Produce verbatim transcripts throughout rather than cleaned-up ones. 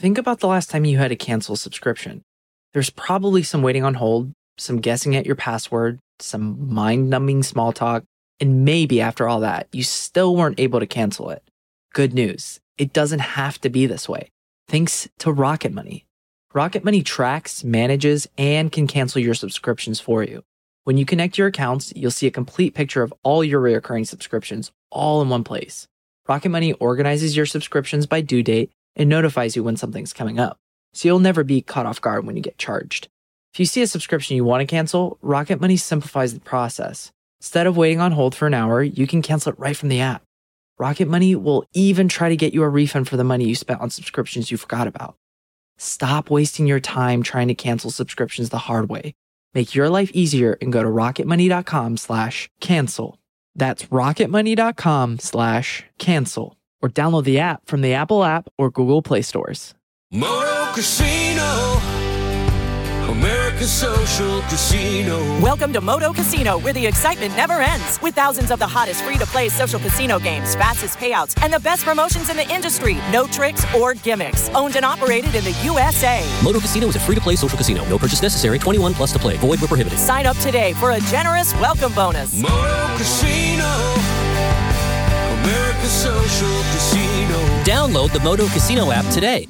think about the last time you had to cancel a subscription. There's probably some waiting on hold, some guessing at your password, some mind-numbing small talk, and maybe after all that, you still weren't able to cancel it. Good news, it doesn't have to be this way. Thanks to Rocket Money. Rocket Money tracks, manages, and can cancel your subscriptions for you. When you connect your accounts, you'll see a complete picture of all your recurring subscriptions all in one place. Rocket Money organizes your subscriptions by due date and notifies you when something's coming up, so you'll never be caught off guard when you get charged. If you see a subscription you want to cancel, Rocket Money simplifies the process. Instead of waiting on hold for an hour, you can cancel it right from the app. Rocket Money will even try to get you a refund for the money you spent on subscriptions you forgot about. Stop wasting your time trying to cancel subscriptions the hard way. Make your life easier and go to rocketmoney.com slash cancel. That's rocketmoney.com slash cancel. Or download the app from the Apple app or Google Play stores. Moto Casino, America's social casino. Welcome to Moto Casino, where the excitement never ends. With thousands of the hottest free-to-play social casino games, fastest payouts, and the best promotions in the industry. No tricks or gimmicks. Owned and operated in the U S A. Moto Casino is a free-to-play social casino. No purchase necessary. twenty-one plus to play. Void where prohibited. Sign up today for a generous welcome bonus. Moto Casino, America's social casino. Download the Moto Casino app today.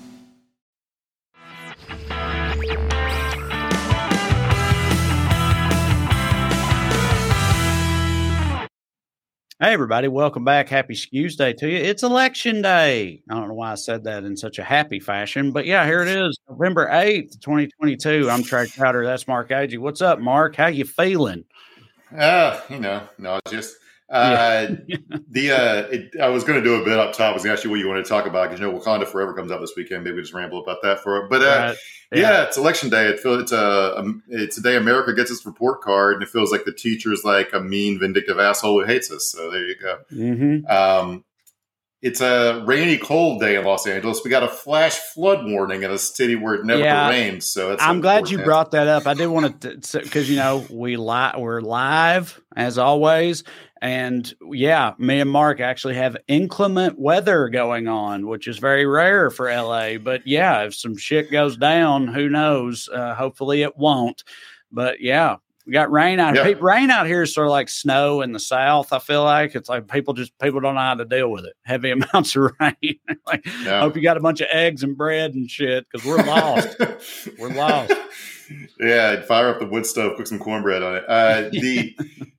Hey, everybody. Welcome back. Happy Skews Day to you. It's Election Day. I don't know why I said that in such a happy fashion, but yeah, here it is, November eighth, twenty twenty-two. I'm Trey Crowder. That's Mark Agee. What's up, Mark? How you feeling? Uh, you know, no, just uh, Yeah. the uh, it, I was going to do a bit up top. I was going to ask you what you wanted to talk about because you know Wakanda Forever comes out this weekend. Maybe we just ramble about that for it. But uh, Right. yeah. Yeah. it's Election Day. It feels it's a um, it's a day America gets its report card, and it feels like the teacher's like a mean, vindictive asshole who hates us. So there you go. Mm-hmm. Um, it's a rainy, cold day in Los Angeles. We got a flash flood warning in a city where it never Yeah. rains. So it's I'm a glad you forecast. brought that up. I did want to, because, you know, we li- we're live as always. And yeah, me and Mark actually have inclement weather going on, which is very rare for L A. But yeah, if some shit goes down, who knows? Uh, hopefully it won't. But yeah, we got rain out here. Yeah. Pe- Rain out here is sort of like snow in the South. I feel like it's like people just people don't know how to deal with it. Heavy amounts of rain. Like, Yeah. hope you got a bunch of eggs and bread and shit because we're lost. We're lost. Yeah, I'd fire up the wood stove, cook some cornbread on it. Uh, the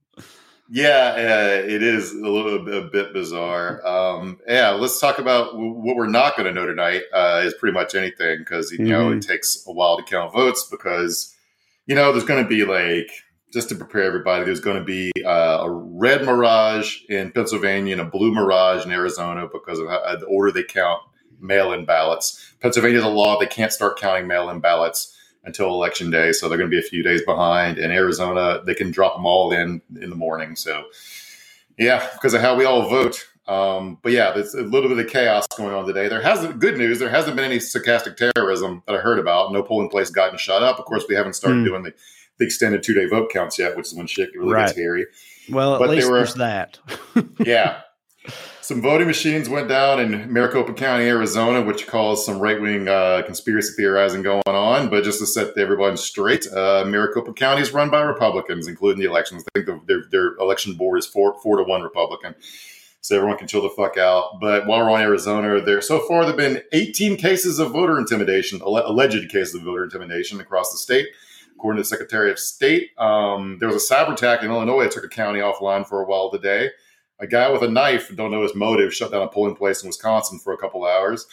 yeah, uh, it is a little bit, a bit bizarre. Um, yeah, let's talk about w- what we're not going to know tonight. Uh, is pretty much anything because you know Mhm. it takes a while to count votes because you know there's going to be like just to prepare everybody. There's going to be uh, a red mirage in Pennsylvania and a blue mirage in Arizona because of how, the order they count mail-in ballots. Pennsylvania has a law they can't start counting mail-in ballots until Election Day, so they're going to be a few days behind. In Arizona, they can drop them all in in the morning. So, yeah, because of how we all vote. Um, but yeah, there's a little bit of chaos going on today. There hasn't good news. There hasn't been any stochastic terrorism that I heard about. No polling place gotten shut up. Of course, we haven't started Hmm. doing the, the extended two day vote counts yet, which is when shit really Right. gets hairy. Well, at But they least were- there's that. Yeah. Some voting machines went down in Maricopa County, Arizona, which caused some right-wing uh, conspiracy theorizing going on. But just to set everyone straight, uh, Maricopa County is run by Republicans, including the elections. I think the, their, their election board is four, four to one Republican. So everyone can chill the fuck out. But while we're on Arizona, there so far there have been eighteen cases of voter intimidation, alle- alleged cases of voter intimidation across the state. According to the Secretary of State, um, there was a cyber attack in Illinois that took a county offline for a while today. A guy with a knife, don't know his motive, shut down a polling place in Wisconsin for a couple hours.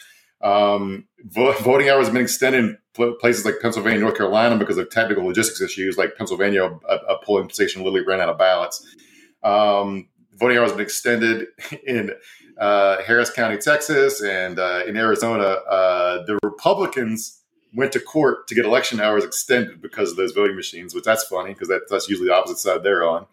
Um, vo- voting hours have been extended in pl- places like Pennsylvania, North Carolina because of technical logistics issues. Like Pennsylvania, a, a polling station literally ran out of ballots. Um, voting hours have been extended in uh, Harris County, Texas, and uh, in Arizona. Uh, the Republicans went to court to get election hours extended because of those voting machines, which that's funny because that, that's usually the opposite side they're on.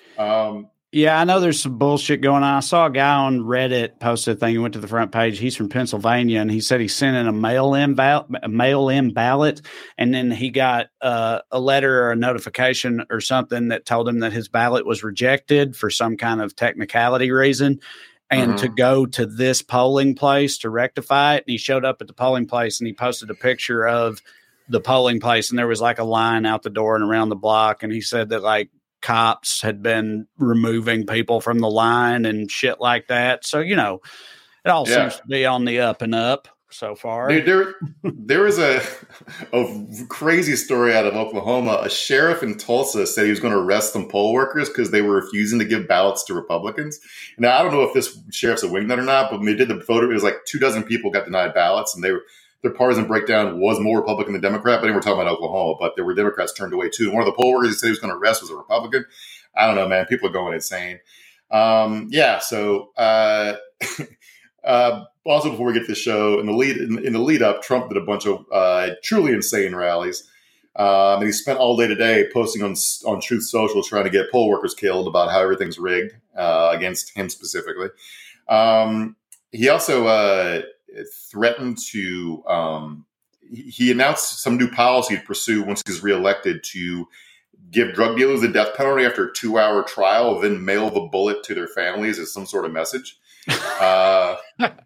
Um, Yeah, I know there's some bullshit going on. I saw a guy on Reddit post a thing. He went to the front page. He's from Pennsylvania, and he said he sent in a mail-in ballot, a mail-in ballot, and then he got uh, a letter or a notification or something that told him that his ballot was rejected for some kind of technicality reason. and Mhm. to go to this polling place to rectify it. And he showed up at the polling place and he posted a picture of the polling place, and there was like a line out the door and around the block. And he said that like cops had been removing people from the line and shit like that. So, you know, it all Yeah. seems to be on the up and up so far. Dude, there, there was a, a crazy story out of Oklahoma. A sheriff in Tulsa said he was going to arrest some poll workers because they were refusing to give ballots to Republicans. Now, I don't know if this sheriff's a wingnut or not, but when they did the voter, it was like two dozen people got denied ballots, and they were, their partisan breakdown was more Republican than Democrat. But we're talking about Oklahoma, but there were Democrats turned away too. And one of the poll workers he said he was going to arrest was a Republican. I don't know, man. People are going insane. Um, yeah. So, uh, uh, also before we get to the show, in the lead in, in the lead up, Trump did a bunch of uh, truly insane rallies. Um, and he spent all day today posting on on Truth Social trying to get poll workers killed about how everything's rigged uh, against him specifically. Um, he also uh, threatened to. Um, he announced some new policy to pursue once he's reelected to give drug dealers the death penalty after a two-hour trial, then mail the bullet to their families as some sort of message. Uh,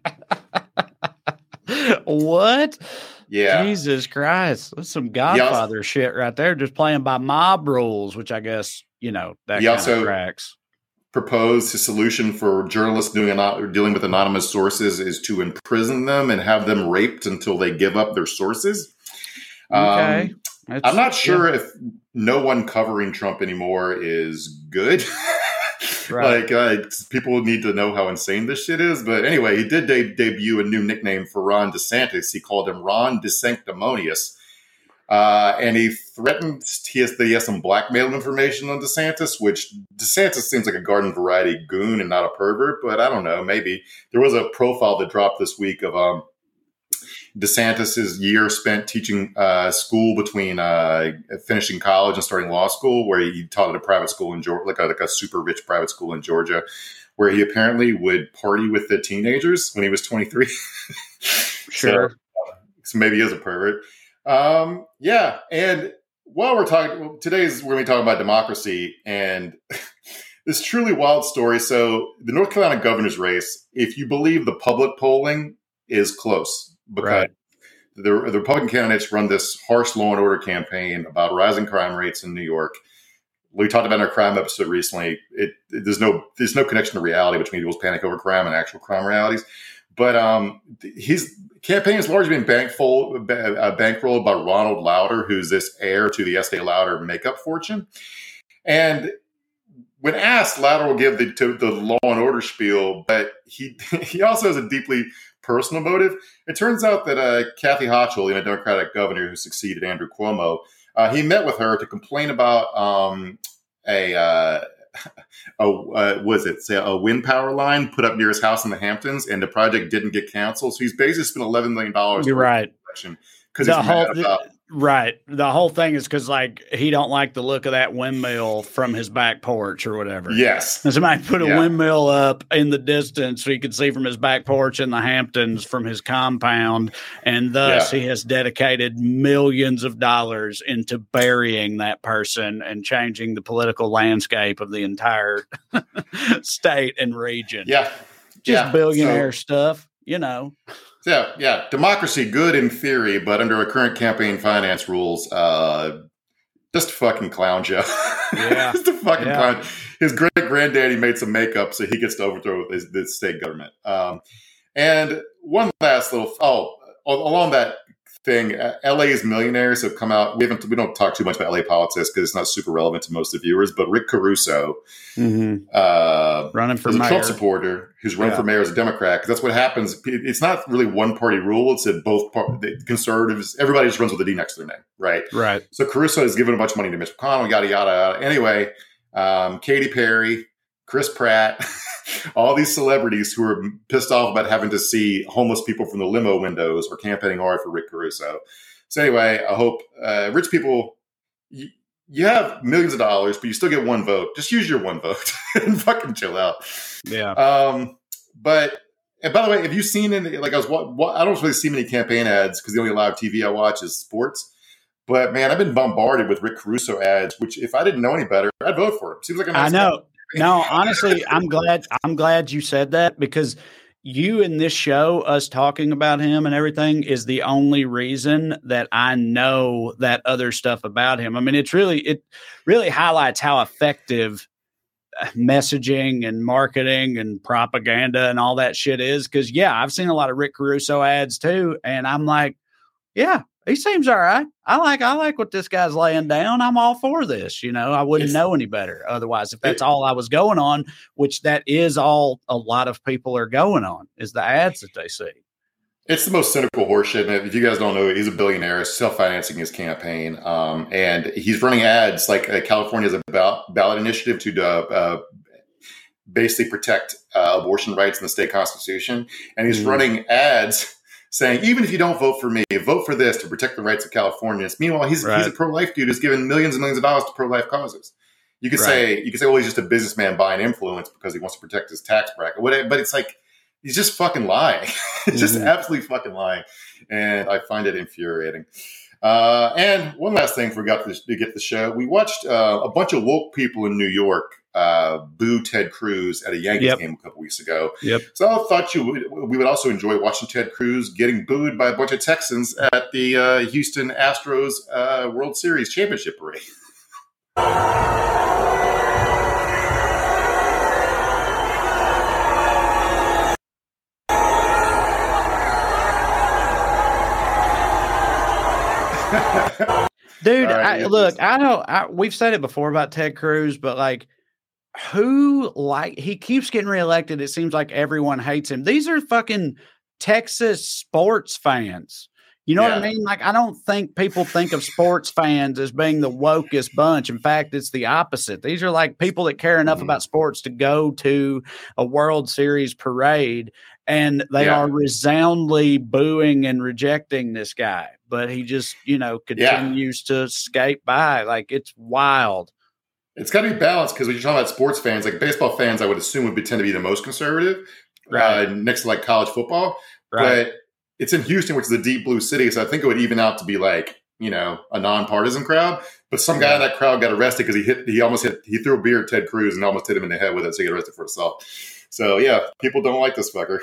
What? yeah. Jesus Christ. That's some Godfather shit right there. Just playing by mob rules, which I guess, you know, that He kind also- of tracks. Proposed his solution for journalists doing anon- dealing with anonymous sources is to imprison them and have them raped until they give up their sources. Okay. Um, That's- I'm not sure yeah. if no one covering Trump anymore is good. Right. like, uh, people need to know how insane this shit is. But anyway, he did de- debut a new nickname for Ron DeSantis. He called him Ron DeSanctimonious. Uh, and he threatened he has, that he has some blackmail information on DeSantis, which DeSantis seems like a garden variety goon and not a pervert, but I don't know. Maybe there was a profile that dropped this week of um, DeSantis's year spent teaching uh, school between uh, finishing college and starting law school, where he taught at a private school in Georgia, like a, like a super rich private school in Georgia, where he apparently would party with the teenagers when he was twenty-three. Sure. So, so maybe he is a pervert. Um, yeah. And while we're talking, well, today's we're going to be talking about democracy and this truly wild story. So the North Carolina governor's race, if you believe the public polling, is close because Right. the, the Republican candidates run this harsh law and order campaign about rising crime rates in New York. We talked about in our crime episode recently. It, it there's no there's no connection to reality between people's panic over crime and actual crime realities. But um, his campaign has largely been bankful, uh, bankrolled by Ronald Lauder, who's this heir to the Estee Lauder makeup fortune. And when asked, Lauder will give the to the law and order spiel, but he he also has a deeply personal motive. It turns out that uh, Kathy Hochul, a Democratic governor who succeeded Andrew Cuomo, uh, he met with her to complain about um, a. Uh, a uh, was it say a wind power line put up near his house in the Hamptons, and the project didn't get canceled. So he's basically spent eleven million dollars. You're right. Because The he's whole, mad about. right. The whole thing is because like he don't like the look of that windmill from his back porch or whatever. Yes. And somebody put a Yeah. windmill up in the distance so he could see from his back porch in the Hamptons from his compound. And thus Yeah. he has dedicated millions of dollars into burying that person and changing the political landscape of the entire state and region. Yeah. Just yeah. billionaire So- stuff, you know. Yeah, yeah. Democracy, good in theory, but under our current campaign finance rules, uh, just a fucking clown show. Yeah. just a fucking Yeah. clown. His great granddaddy made some makeup, so he gets to overthrow his, the state government. Um, and one last little, oh, along that thing, uh, L A's millionaires have come out. We haven't, we don't talk too much about L A politics because it's not super relevant to most of the viewers. But Rick Caruso, Mm-hmm. uh, Running for is a mayor. Trump supporter who's run Yeah. for mayor as a Democrat. Because that's what happens. It's not really one party rule. It's that both par- the conservatives, everybody just runs with a D next to their name, right? Right. So Caruso has given a bunch of money to Mitch McConnell, yada, yada, yada. Anyway, um, Katy Perry, Chris Pratt, all these celebrities who are pissed off about having to see homeless people from the limo windows are campaigning hard for Rick Caruso. So anyway, I hope uh, rich people, you, you have millions of dollars, but you still get one vote. Just use your one vote and fucking chill out. Yeah. Um, but and by the way, have you seen any, like I was, what, what, I don't really see many campaign ads because the only live T V I watch is sports. But man, I've been bombarded with Rick Caruso ads, which if I didn't know any better, I'd vote for him. Seems like a nice I know. No, honestly, I'm glad. I'm glad you said that because you in this show, us talking about him and everything, is the only reason that I know that other stuff about him. I mean, it's really it really highlights how effective messaging and marketing and propaganda and all that shit is. Because yeah, I've seen a lot of Rick Caruso ads too, and I'm like, yeah. He seems all right. I like I like what this guy's laying down. I'm all for this. You know, I wouldn't It's, know any better otherwise. If that's it, all I was going on, which that is all a lot of people are going on, is the ads that they see. It's the most cynical horseshit. And if you guys don't know, he's a billionaire, self-financing his campaign, um, and he's running ads like uh, California has a ballot, ballot initiative to uh, uh, basically protect uh, abortion rights in the state constitution, and he's mm. running ads saying, even if you don't vote for me, vote for this to protect the rights of Californians. Meanwhile, he's right. he's a pro-life dude who's given millions and millions of dollars to pro-life causes. You could right. say, you could say, well, he's just a businessman buying influence because he wants to protect his tax bracket. Whatever, but it's like, he's just fucking lying. He's mm-hmm. just absolutely fucking lying. And I find it infuriating. Uh, and one last thing, forgot to, to get the show. We watched uh, a bunch of woke people in New York uh, boo Ted Cruz at a Yankees yep. game a couple weeks ago. Yep. So I thought you would, we would also enjoy watching Ted Cruz getting booed by a bunch of Texans at the uh, Houston Astros uh, World Series championship parade. Dude, right, I, look, I know I, we've said it before about Ted Cruz, but like, who like he keeps getting reelected? It seems like everyone hates him. These are fucking Texas sports fans. You know yeah. what I mean? Like, I don't think people think of sports fans as being the wokest bunch. In fact, it's the opposite. These are like people that care enough mm-hmm. about sports to go to a World Series parade, and they yeah. are resoundingly booing and rejecting this guy. But he just, you know, continues yeah. to skate by. Like, it's wild. It's got to be balanced because when you're talking about sports fans, like baseball fans, I would assume would be, tend to be the most conservative, right. uh, next to like college football. Right. But it's in Houston, which is a deep blue city, so I think it would even out to be like, you know, a nonpartisan crowd. But some guy in that crowd got arrested because he hit, he almost hit, he threw a beer at Ted Cruz and almost hit him in the head with it, so he got arrested for assault. So yeah, people don't like this fucker.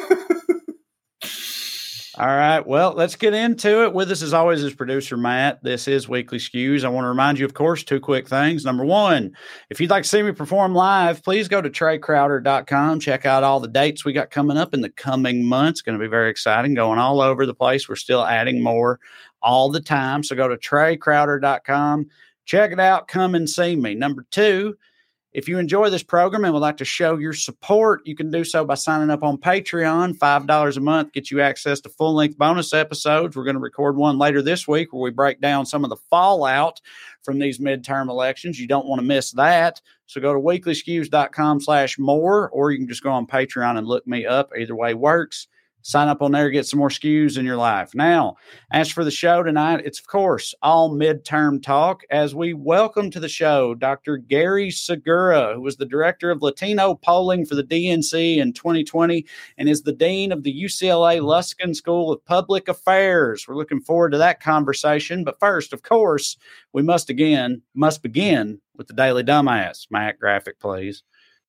All right, well, let's get into it. With us, as always, is producer Matt. This is Weekly Skews. I want to remind you, of course, two quick things. Number one, if you'd like to see me perform live, please go to Trey Crowder dot com. Check out all the dates we got coming up in the coming months. Going to be very exciting, going all over the place. We're still adding more all the time. So go to Trey Crowder dot com. Check it out. Come and see me. Number two, if you enjoy this program and would like to show your support, you can do so by signing up on Patreon. five dollars a month gets you access to full-length bonus episodes. We're going to record one later this week where we break down some of the fallout from these midterm elections. You don't want to miss that. So go to weekly skews dot com slash more, or you can just go on Patreon and look me up. Either way works. Sign up on there, get some more skews in your life. Now, as for the show tonight, it's, of course, all midterm talk as we welcome to the show Doctor Gary Segura, who was the director of Latino polling for the D N C in twenty twenty and is the dean of the U C L A Luskin School of Public Affairs. We're looking forward to that conversation. But first, of course, we must again must begin with the Daily Dumbass. Matt, graphic, please.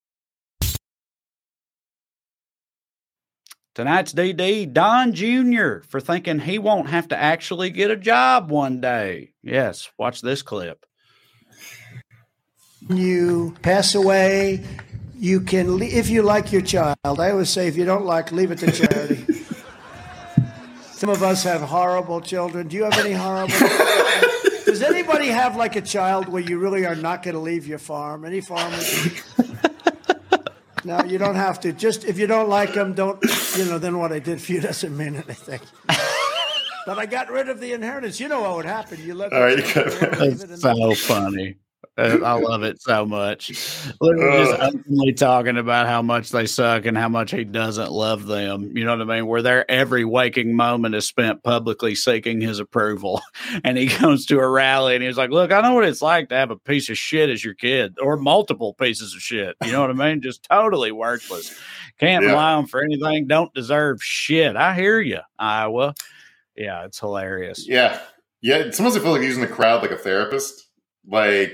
Tonight's D D, Don Junior, for thinking he won't have to actually get a job one day. Yes, watch this clip. You pass away, you can, if you like your child, I always say if you don't like, leave it to charity. Some of us have horrible children. Do you have any horrible children? Does anybody have like a child where you really are not going to leave your farm? Any farmers? No, you don't have to. Just if you don't like them, don't, you know, then what I did for you doesn't mean anything. But I got rid of the inheritance. You know what would happen. You let All right, That's so funny. I love it so much. Literally just openly talking about how much they suck and how much he doesn't love them. You know what I mean? Where their every waking moment is spent publicly seeking his approval. And he comes to a rally and he's like, look, I know what it's like to have a piece of shit as your kid or multiple pieces of shit. You know what I mean? Just totally worthless. Can't yeah. rely on for anything. Don't deserve shit. I hear you, Iowa. Yeah, it's hilarious. Yeah. Yeah. Sometimes I feel like using the crowd like a therapist. Like,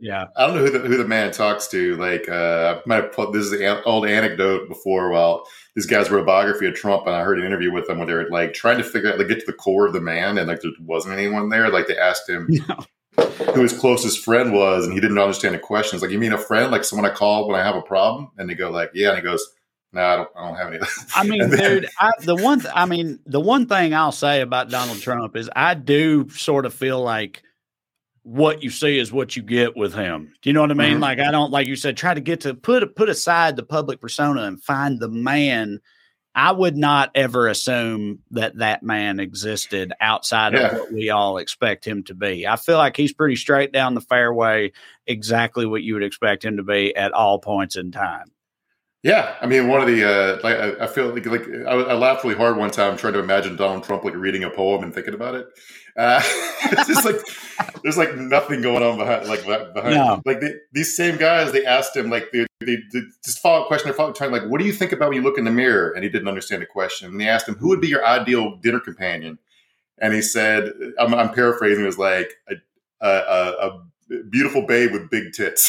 yeah. I don't know who the who the man talks to. Like, uh, I might have put this is an old anecdote before. Well, these guys wrote a biography of Trump, and I heard an interview with them where they were like trying to figure out, like, get to the core of the man, and like there wasn't anyone there. Like they asked him no. who his closest friend was, and he didn't understand the question. It's like, you mean a friend, like someone I call when I have a problem? And they go like, yeah, and he goes, no, I don't. I don't have any. I mean, then, dude, I, the one. Th- I mean, the one thing I'll say about Donald Trump is I do sort of feel like what you see is what you get with him. Do you know what I mean? Mm-hmm. Like I don't, like you said, try to get to put put aside the public persona and find the man. I would not ever assume that that man existed outside yeah. of what we all expect him to be. I feel like he's pretty straight down the fairway, exactly what you would expect him to be at all points in time. Yeah, I mean, one of the uh, like I, I feel like like I, I laughed really hard one time trying to imagine Donald Trump like reading a poem and thinking about it. Uh, it's just like there's like nothing going on behind like behind no. like they, these same guys. They asked him like they, they, they just follow up question. They're following time like, what do you think about when you look in the mirror? And he didn't understand the question. And they asked him, who would be your ideal dinner companion? And he said, I'm, I'm paraphrasing. It was like a, a, a, a beautiful babe with big tits.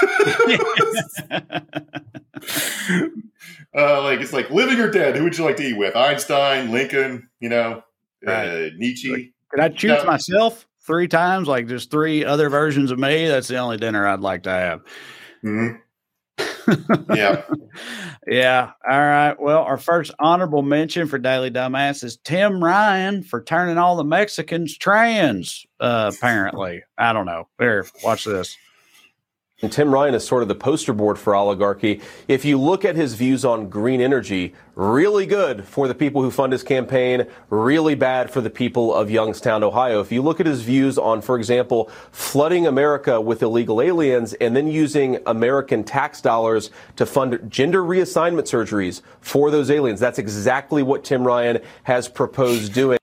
uh, like it's like living or dead. Who would you like to eat with? Einstein, Lincoln, you know, right. uh, Nietzsche. Like, could I choose no. myself three times? Like just three other versions of me. That's the only dinner I'd like to have. Mm-hmm. Yeah. Yeah. All right. Well, our first honorable mention for Daily Dumbass is Tim Ryan for turning all the Mexicans trans, uh, apparently. I don't know. Here, watch this. And Tim Ryan is sort of the poster board for oligarchy. If you look at his views on green energy, really good for the people who fund his campaign, really bad for the people of Youngstown, Ohio. If you look at his views on, for example, flooding America with illegal aliens and then using American tax dollars to fund gender reassignment surgeries for those aliens, that's exactly what Tim Ryan has proposed doing.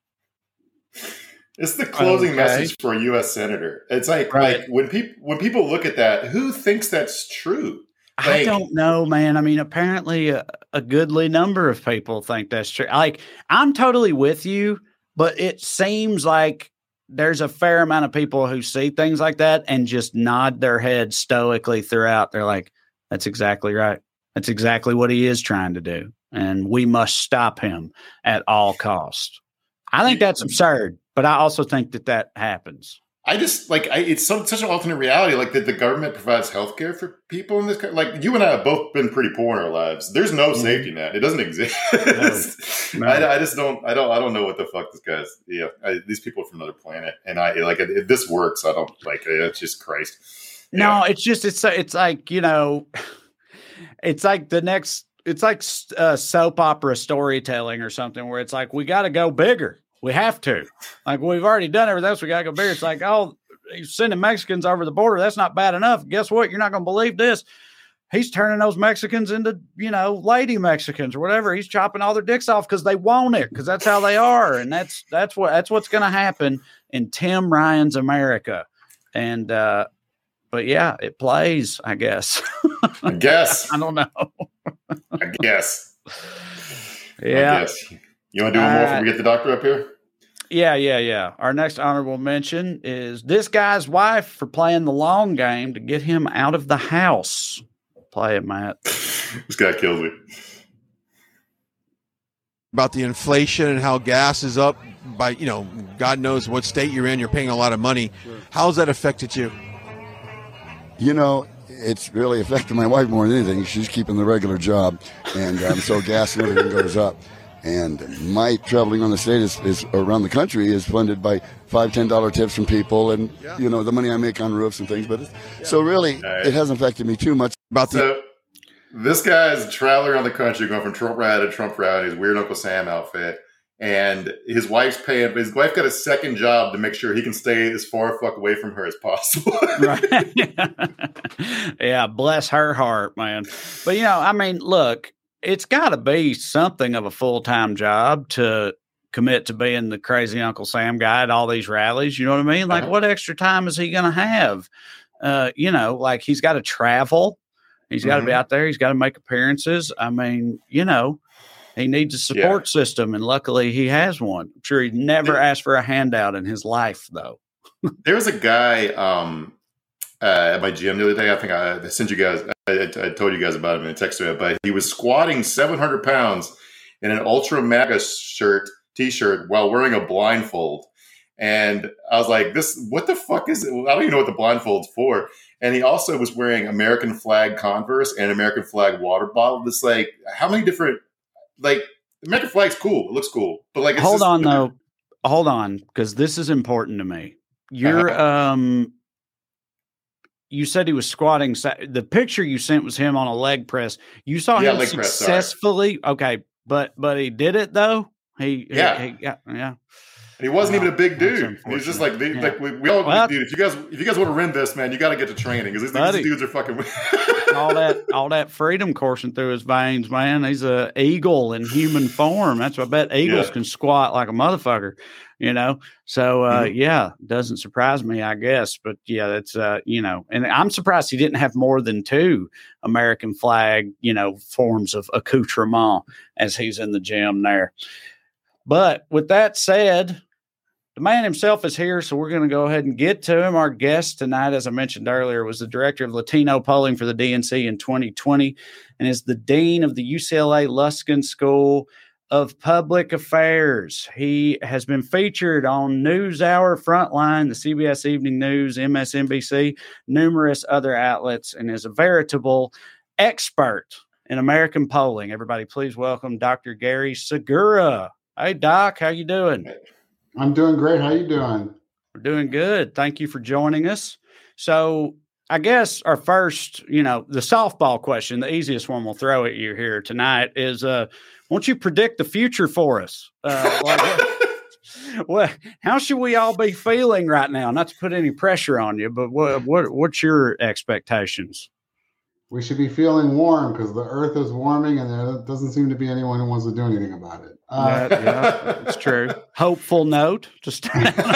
It's the closing okay. message for a U S senator. It's like, right. like when people when people look at that, who thinks that's true? Like, I don't know, man. I mean, apparently a, a goodly number of people think that's true. Like, I'm totally with you, but it seems like there's a fair amount of people who see things like that and just nod their head stoically throughout. They're like, that's exactly right. That's exactly what he is trying to do. And we must stop him at all costs. I think that's absurd. But I also think that that happens. I just like I, it's so, such an alternate reality, like that the government provides health care for people in this country. Like you and I have both been pretty poor in our lives. There's no mm-hmm. safety net; it doesn't exist. No. No. I, I just don't. I don't. I don't know what the fuck this guy's. Yeah, I, these people are from another planet, and I like if this works. I don't like it. It's just Christ. No, yeah. it's just it's it's like you know, it's like the next. It's like uh, soap opera storytelling or something where it's like we got to go bigger. We have to. Like, we've already done everything else. We got to go bigger. It's like, oh, he's sending Mexicans over the border. That's not bad enough. Guess what? You're not going to believe this. He's turning those Mexicans into, you know, lady Mexicans or whatever. He's chopping all their dicks off because they want it, because that's how they are. And that's that's what that's what's going to happen in Tim Ryan's America. And, uh, but yeah, it plays, I guess. I guess. I don't know. I guess. Yeah. I guess. You want to do one more before we get the doctor up here? Yeah, yeah, yeah. Our next honorable mention is this guy's wife for playing the long game to get him out of the house. Play it, Matt. This guy kills me. About the inflation and how gas is up by, you know, God knows what state you're in. You're paying a lot of money. Sure. How's that affected you? You know, it's really affected my wife more than anything. She's keeping the regular job, and um, so gas and everything goes up. And my traveling on the state is, is around the country is funded by five, ten dollar tips from people, and yeah. you know the money I make on roofs and things. But it's, yeah. so really, right. it hasn't affected me too much. About the so, this guy's traveling around the country, going from Trump rally to Trump rally, his weird Uncle Sam outfit, and his wife's paying. His wife got a second job to make sure he can stay as far fuck away from her as possible. Right? Yeah, bless her heart, man. But you know, I mean, look. It's got to be something of a full-time job to commit to being the crazy Uncle Sam guy at all these rallies. You know what I mean? Like, uh-huh. what extra time is he going to have? Uh, you know, like he's got to travel. He's got to mm-hmm. be out there. He's got to make appearances. I mean, you know, he needs a support yeah. system, and luckily he has one. I'm sure he never asked for a handout in his life, though. There's a guy, um, uh, at my gym the other day. I think I, I sent you guys, I, I told you guys about him in a text thread, but he was squatting seven hundred pounds in an Ultra MAGA shirt, t-shirt while wearing a blindfold. And I was like, this, what the fuck is it? I don't even know what the blindfold's for. And he also was wearing American flag Converse and American flag water bottle. It's like, how many different, like, American flag's cool. It looks cool. But like, it's hold just, on though. Hold on. Cause this is important to me. You're, uh-huh. um, you said he was squatting. The picture you sent was him on a leg press. You saw yeah, him leg successfully. Press, okay. But, but he did it though. He, yeah. He, he, yeah. Yeah. And he wasn't wow, even a big dude. He was just like, they, yeah. like we, we all, well, dude. If you guys, if you guys want to rent this, man, you got to get to training because these, these dudes are fucking. all that, all that freedom coursing through his veins, man. He's a eagle in human form. That's what I bet eagles yeah. can squat like a motherfucker, you know. So uh, mm-hmm. yeah, doesn't surprise me, I guess. But yeah, that's uh, you know, and I'm surprised he didn't have more than two American flag, you know, forms of accoutrement as he's in the gym there. But with that said, the man himself is here, so we're going to go ahead and get to him. Our guest tonight, as I mentioned earlier, was the director of Latino polling for the D N C in twenty twenty and is the dean of the U C L A Luskin School of Public Affairs. He has been featured on NewsHour, Frontline, the C B S Evening News, M S N B C, numerous other outlets, and is a veritable expert in American polling. Everybody, please welcome Doctor Gary Segura. Hey, Doc, how you doing? I'm doing great. How you doing? We're doing good. Thank you for joining us. So I guess our first, you know, the softball question, the easiest one we'll throw at you here tonight is, uh, won't you predict the future for us? Uh, like, well, how should we all be feeling right now? Not to put any pressure on you, but what, what what's your expectations? We should be feeling warm because the earth is warming and there doesn't seem to be anyone who wants to do anything about it. Uh, yeah, yeah, it's true. Hopeful note. Just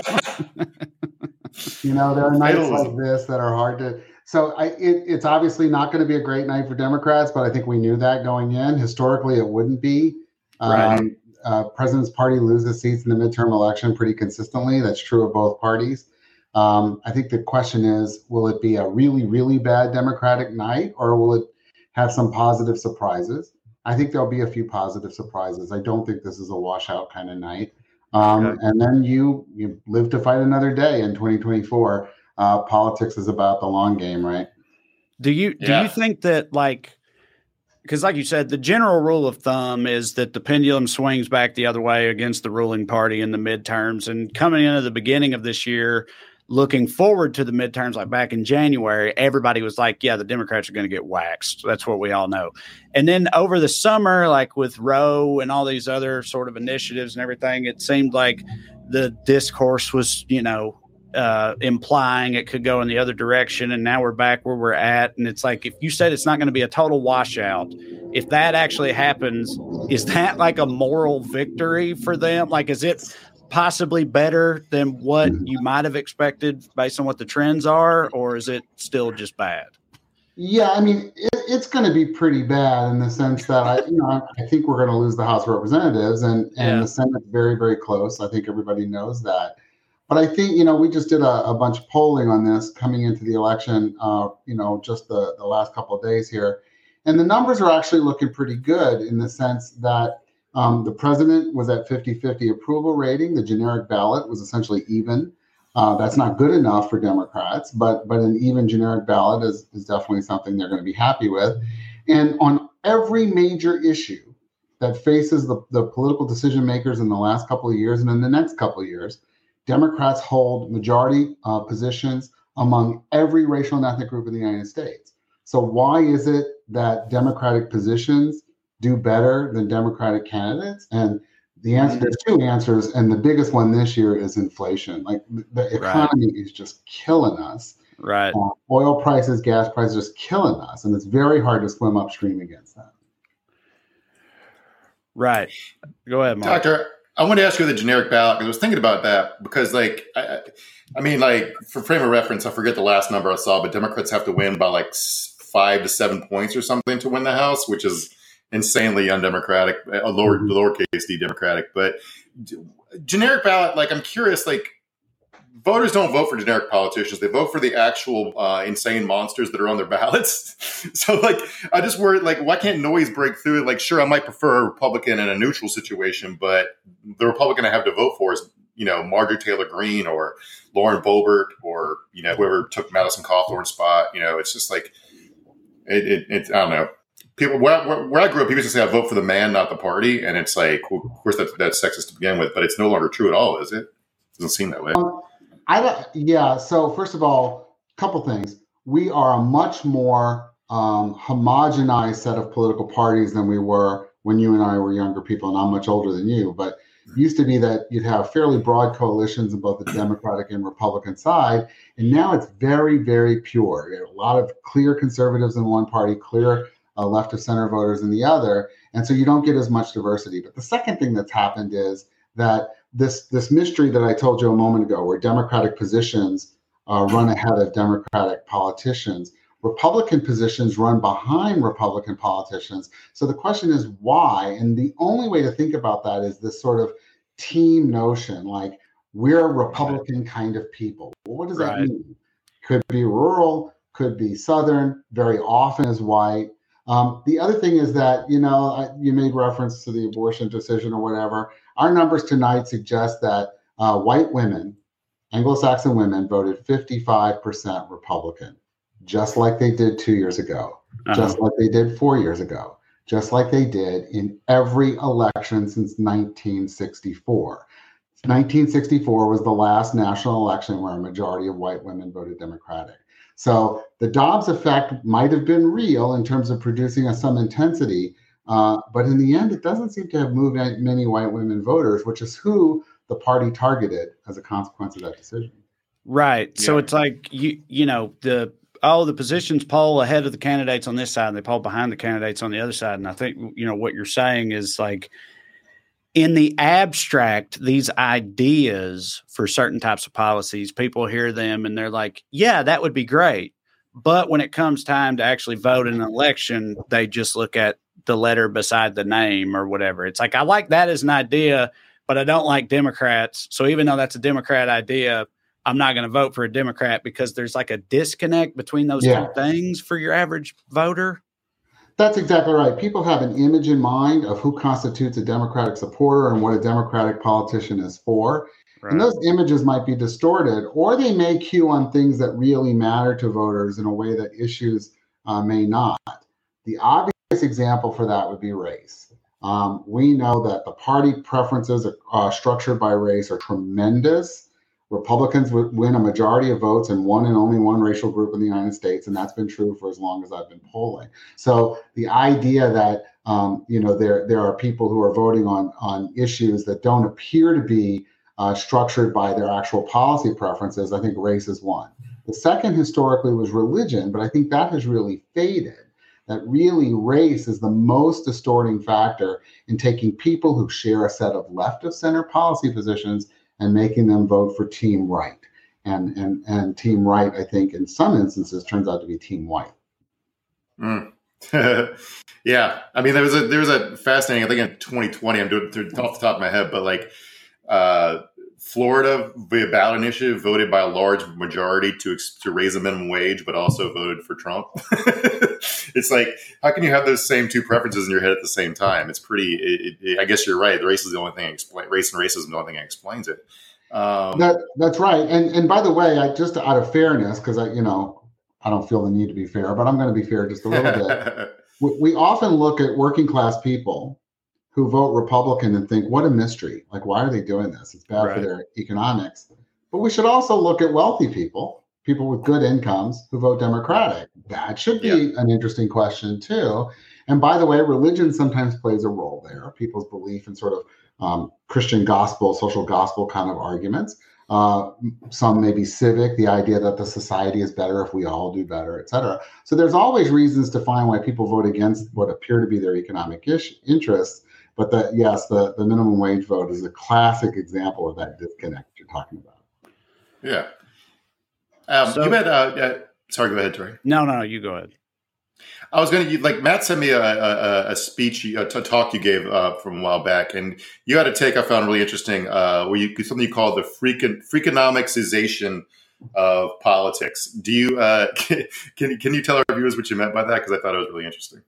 you know, there are nights like this that are hard to. So I, it, it's obviously not going to be a great night for Democrats, but I think we knew that going in. Historically, it wouldn't be. Right. Um, uh, President's party loses seats in the midterm election pretty consistently. That's true of both parties. Um, I think the question is, will it be a really, really bad Democratic night, or will it have some positive surprises? I think there'll be a few positive surprises. I don't think this is a washout kind of night. Um, okay. And then you you live to fight another day in twenty twenty-four. Uh, politics is about the long game, right? Do you do yeah. you think that, like, because like you said, the general rule of thumb is that the pendulum swings back the other way against the ruling party in the midterms, and coming into the beginning of this year, looking forward to the midterms, like back in January, everybody was like, yeah, the Democrats are going to get waxed. That's what we all know. And then over the summer, like with Roe and all these other sort of initiatives and everything, it seemed like the discourse was, you know, uh, implying it could go in the other direction. And now we're back where we're at. And it's like, if you said it's not going to be a total washout, if that actually happens, is that like a moral victory for them? Like, is it possibly better than what you might have expected based on what the trends are, or is it still just bad? Yeah, I mean, it, it's going to be pretty bad in the sense that I, you know, I think we're going to lose the House of Representatives, and and yeah. the Senate's very, very close. I think everybody knows that. But I think, you know, we just did a, a bunch of polling on this coming into the election, uh, you know, just the, the last couple of days here, and the numbers are actually looking pretty good in the sense that Um, the president was at fifty-fifty approval rating. The generic ballot was essentially even. Uh, that's not good enough for Democrats, but but an even generic ballot is, is definitely something they're going to be happy with. And on every major issue that faces the, the political decision makers in the last couple of years and in the next couple of years, Democrats hold majority uh, positions among every racial and ethnic group in the United States. So why is it that Democratic positions do better than Democratic candidates? And the answer, there's two answers, and the biggest one this year is inflation. Like the economy right. is just killing us. Right. Uh, oil prices, gas prices, just killing us, and it's very hard to swim upstream against that. Right. Go ahead, Mark. Doctor, I want to ask you the generic ballot because I was thinking about that because, like, I, I mean, like for frame of reference, I forget the last number I saw, but Democrats have to win by like five to seven points or something to win the House, which is insanely undemocratic, a lower lowercase d democratic. But generic ballot, like I'm curious, like voters don't vote for generic politicians. They vote for the actual uh, insane monsters that are on their ballots. So, like, I just worry, like, why can't noise break through? Like, sure, I might prefer a Republican in a neutral situation, but the Republican I have to vote for is, you know, Marjorie Taylor Greene or Lauren Boebert or, you know, whoever took Madison Cawthorn's spot. You know, it's just like, it, it, it I don't know. People where I, where I grew up, people used to say I vote for the man, not the party, and it's like, well, of course, that's, that's sexist to begin with, but it's no longer true at all, is it? Doesn't seem that way. Um, I don't, yeah. So first of all, a couple things. We are a much more um, homogenized set of political parties than we were when you and I were younger people, and I'm much older than you. But it used to be that you'd have fairly broad coalitions on both the Democratic and Republican side, and now it's very, very pure. You have a lot of clear conservatives in one party, clear Uh, left of center voters in the other. And so you don't get as much diversity. But the second thing that's happened is that this, this mystery that I told you a moment ago, where Democratic positions uh, run ahead of Democratic politicians, Republican positions run behind Republican politicians. So the question is why? And the only way to think about that is this sort of team notion, like we're a Republican kind of people. Well, what does Right. that mean? Could be rural, could be Southern, very often is white. Um, the other thing is that, you know, I, you made reference to the abortion decision or whatever. Our numbers tonight suggest that uh, white women, Anglo-Saxon women, voted fifty-five percent Republican, just like they did two years ago, Uh-huh. just like they did four years ago, just like they did in every election since nineteen sixty-four. nineteen sixty-four was the last national election where a majority of white women voted Democratic. So the Dobbs effect might have been real in terms of producing a, some intensity, uh, but in the end, it doesn't seem to have moved many white women voters, which is who the party targeted as a consequence of that decision. Right. So Yeah. it's like, you you know, the oh, the positions poll ahead of the candidates on this side and they poll behind the candidates on the other side. And I think, you know, what you're saying is like, in the abstract, these ideas for certain types of policies, people hear them and they're like, yeah, that would be great. But when it comes time to actually vote in an election, they just look at the letter beside the name or whatever. It's like, I like that as an idea, but I don't like Democrats. So even though that's a Democrat idea, I'm not going to vote for a Democrat because there's like a disconnect between those Yeah. two things for your average voter. That's exactly right. People have an image in mind of who constitutes a Democratic supporter and what a Democratic politician is for. Right. And those images might be distorted, or they may cue on things that really matter to voters in a way that issues uh, may not. The obvious example for that would be race. Um, we know that the party preferences uh, structured by race are tremendous. Republicans would win a majority of votes in one and only one racial group in the United States, and that's been true for as long as I've been polling. So the idea that um, you know there there are people who are voting on on issues that don't appear to be uh, structured by their actual policy preferences, I think race is one. The second historically was religion, but I think that has really faded. That really race is the most distorting factor in taking people who share a set of left of center policy positions and making them vote for team right. And, and, and team right, I think, in some instances turns out to be team white. Mm. Yeah. I mean, there was a, there was a fascinating, I think in twenty twenty, I'm doing it off the top of my head, but like uh, Florida via ballot initiative voted by a large majority to, to raise the minimum wage, but also voted for Trump. It's like, how can you have those same two preferences in your head at the same time? It's pretty, it, it, I guess you're right. The race is the only thing that explains, race and racism is the only thing that explains it. Um, that, that's right. And and by the way, I just out of fairness, because I, you know, I don't feel the need to be fair, but I'm going to be fair just a little bit. We, we often look at working class people who vote Republican and think, what a mystery. Like, why are they doing this? It's bad Right. for their economics. But we should also look at wealthy people, people with good incomes who vote Democratic. That should be Yeah. an interesting question too. And by the way, religion sometimes plays a role there. People's belief in sort of um, Christian gospel, social gospel kind of arguments. Uh, some may be civic, the idea that the society is better if we all do better, et cetera. So there's always reasons to find why people vote against what appear to be their economic ish- interests. But the, yes, the, the minimum wage vote is a classic example of that disconnect you're talking about. yeah. Um, So- you had, uh, uh, sorry, go ahead, Troy. No, no, no, you go ahead. I was going to like Matt sent me a, a, a speech, a t- talk you gave uh, from a while back, and you had a take I found really interesting, uh, where you something you called the freakin freakonomicsization of politics. Do you uh, can can you tell our viewers what you meant by that? Because I thought it was really interesting.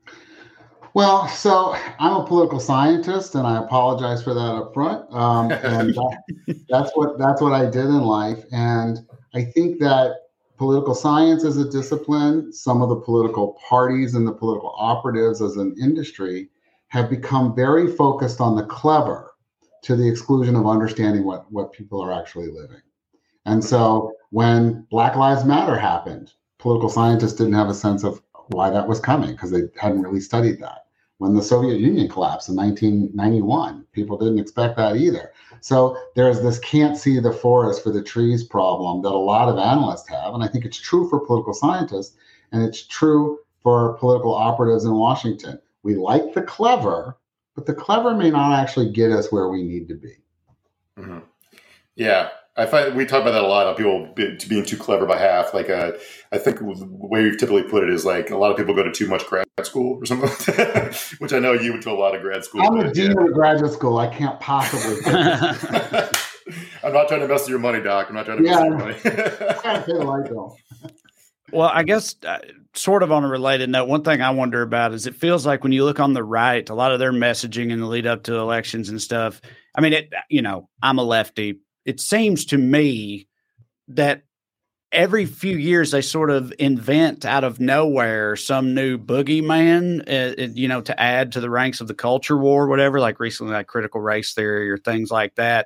Well, so I'm a political scientist, and I apologize for that up front. Um, and that, that's what that's what I did in life, and I think that political science as a discipline, some of the political parties and the political operatives as an industry have become very focused on the clever to the exclusion of understanding what, what people are actually living. And so when Black Lives Matter happened, political scientists didn't have a sense of why that was coming because they hadn't really studied that. When the Soviet Union collapsed in nineteen ninety-one, people didn't expect that either. So there's this can't see the forest for the trees problem that a lot of analysts have. And I think it's true for political scientists, and it's true for political operatives in Washington. We like the clever, but the clever may not actually get us where we need to be. Mm-hmm. Yeah. I find we talk about that a lot of people be, being too clever by half. Like, uh, I think the way we've typically put it is like a lot of people go to too much grad school or something, like that, which I know you went to a lot of grad school. I'm a dean of graduate school. I can't possibly. I'm not trying to mess with your money, Doc. I'm not trying to mess Yeah. with your money. I can't pay the light bill. Well, I guess uh, sort of on a related note, one thing I wonder about is it feels like when you look on the right, a lot of their messaging in the lead up to elections and stuff. I mean, it, you know, I'm a lefty. It seems to me that every few years they sort of invent out of nowhere some new boogeyman, uh, you know, to add to the ranks of the culture war, whatever, like recently, like critical race theory or things like that.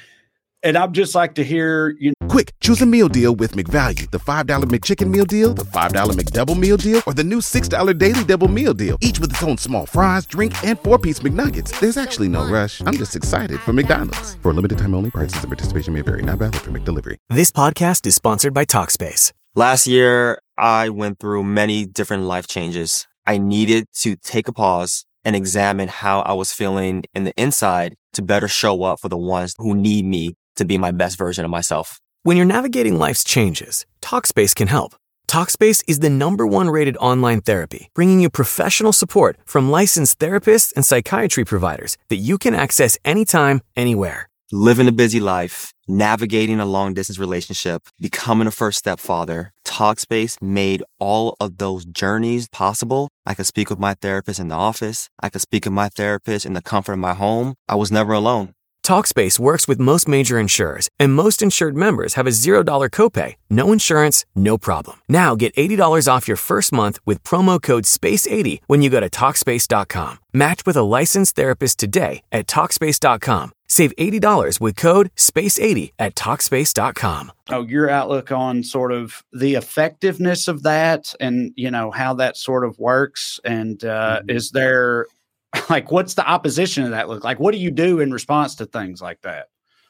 And I'd just like to hear, you know. Quick, choose a meal deal with McValue. The five dollar McChicken meal deal, the five dollar McDouble meal deal, or the new six dollar Daily Double meal deal. Each with its own small fries, drink, and four-piece McNuggets. There's actually no rush. I'm just excited for McDonald's. For a limited time only, prices and participation may vary. Not valid for McDelivery. This podcast is sponsored by Talkspace. Last year, I went through many different life changes. I needed to take a pause and examine how I was feeling in the inside to better show up for the ones who need me to be my best version of myself. When you're navigating life's changes, Talkspace can help. Talkspace is the number one rated online therapy, bringing you professional support from licensed therapists and psychiatry providers that you can access anytime, anywhere. Living a busy life, navigating a long-distance relationship, becoming a first-step father, Talkspace made all of those journeys possible. I could speak with my therapist in the office. I could speak with my therapist in the comfort of my home. I was never alone. Talkspace works with most major insurers, and most insured members have a zero dollar copay. No insurance, no problem. Now get eighty dollars off your first month with promo code space eighty when you go to Talkspace dot com. Match with a licensed therapist today at Talkspace dot com. Save eighty dollars with code space eighty at Talkspace dot com. Oh, your outlook on sort of the effectiveness of that and, you know, how that sort of works. And uh, mm-hmm. is there... Like, what's the opposition of that look like? What do you do in response to things like that?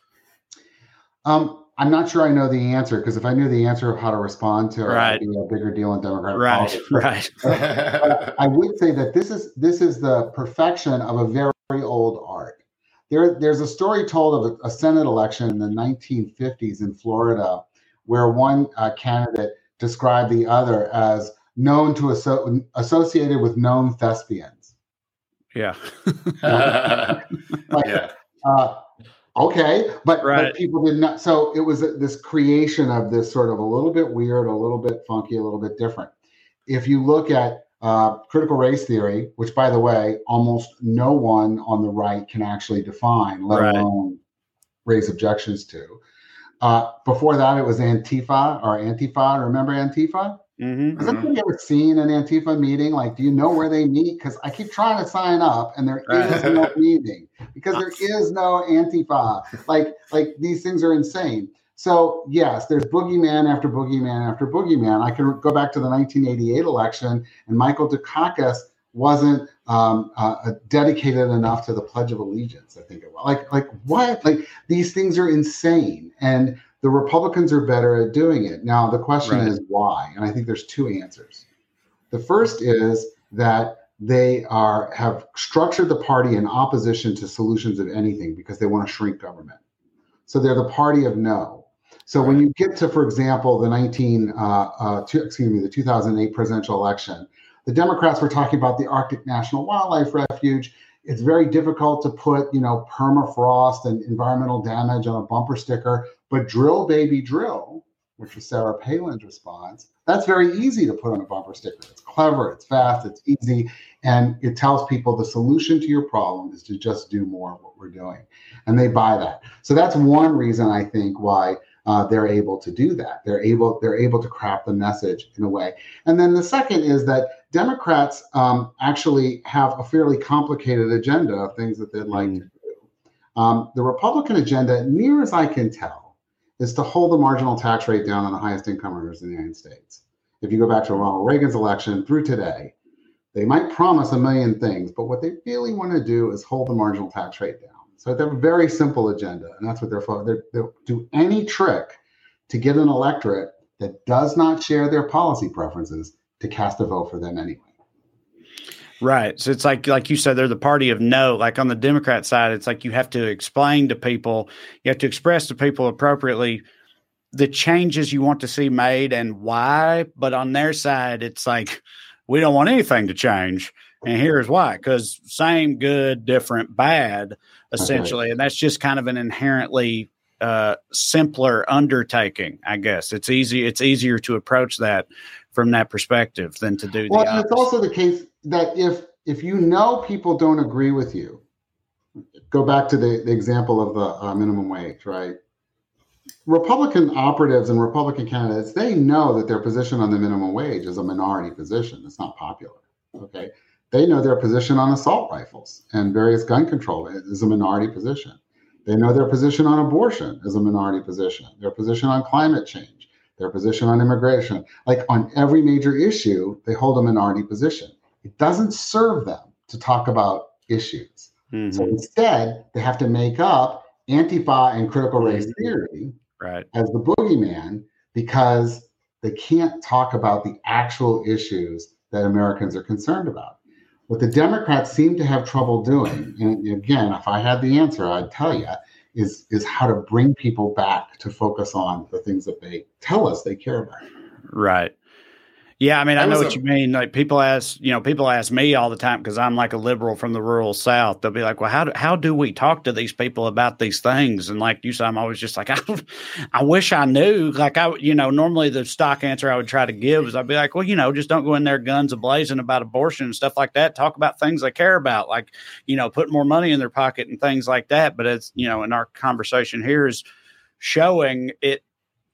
Um, I'm not sure I know the answer, because if I knew the answer of how to respond to it, right. it would be a bigger deal in Democratic right. politics. Right, right. I would say that this is this is the perfection of a very, very old art. There, there's a story told of a, a Senate election in the nineteen fifties in Florida, where one uh, candidate described the other as known to asso- associated with known thespians. Yeah. like, yeah. Uh, okay, but, right. but people did not. So it was this creation of this sort of a little bit weird, a little bit funky, a little bit different. If you look at uh, critical race theory, which, by the way, almost no one on the right can actually define, let right. alone raise objections to. Uh, before that, it was Antifa or Antifa. Remember Antifa? Mm-hmm. Has anybody ever seen an Antifa meeting? Like, do you know where they meet? Because I keep trying to sign up, and there right. is no meeting because there is no Antifa. Like, like these things are insane. So yes, there's boogeyman after boogeyman after boogeyman. I can go back to the nineteen eighty-eight election, and Michael Dukakis wasn't um, uh, dedicated enough to the Pledge of Allegiance. I think it was like, like what? Like these things are insane, and the Republicans are better at doing it. Now, the question right. is why? And I think there's two answers. The first is that they are have structured the party in opposition to solutions of anything because they want to shrink government. So they're the party of no. So when you get to, for example, the nineteen, uh, uh, two, excuse me, the two thousand eight presidential election, The Democrats were talking about the Arctic National Wildlife Refuge. It's very difficult to put, you know, permafrost and environmental damage on a bumper sticker, but drill, baby, drill, which was Sarah Palin's response, that's very easy to put on a bumper sticker. It's clever, it's fast, it's easy, and it tells people the solution to your problem is to just do more of what we're doing. And they buy that. So that's one reason I think why uh, they're able to do that. They're able, they're able to craft the message in a way. And then the second is that Democrats um, actually have a fairly complicated agenda of things that they'd like mm. to do. Um, the Republican agenda, near as I can tell, is to hold the marginal tax rate down on the highest income earners in the United States. If you go back to Ronald Reagan's election through today, they might promise a million things, but what they really want to do is hold the marginal tax rate down. So they have a very simple agenda, and that's what they're focused. They'll do any trick to get an electorate that does not share their policy preferences to cast a vote for them anyway. Right. So it's like, like you said, they're the party of no. Like on the Democrat side, it's like you have to explain to people, you have to express to people appropriately the changes you want to see made and why. But on their side, it's like, we don't want anything to change. And here's why, because same, good, different, bad, essentially. Okay. And that's just kind of an inherently uh, simpler undertaking, I guess. It's easy. It's easier to approach that from that perspective than to do well, the and it's also the case that if if you know people don't agree with you, go back to the, the example of the uh, minimum wage, right? Republican operatives and Republican candidates, they know that their position on the minimum wage is a minority position. It's not popular, okay? They know their position on assault rifles and various gun control is a minority position. They know their position on abortion is a minority position, their position on climate change, their position on immigration. Like on every major issue, they hold a minority position. It doesn't serve them to talk about issues. Mm-hmm. So instead, they have to make up Antifa and critical race theory right. as the boogeyman because they can't talk about the actual issues that Americans are concerned about. What the Democrats seem to have trouble doing, and again, if I had the answer, I'd tell you, is, is how to bring people back to focus on the things that they tell us they care about. Right. Yeah, I mean, I know what a- you mean. Like people ask, you know, people ask me all the time because I'm like a liberal from the rural South. They'll be like, "Well, how do how do we talk to these people about these things?" And like you said, I'm always just like, I, I wish I knew. Like I, you know, normally the stock answer I would try to give is I'd be like, well, you know, just don't go in there guns a-blazing about abortion and stuff like that. Talk about things they care about, like, you know, put more money in their pocket and things like that. But it's, you know, in our conversation here is showing it.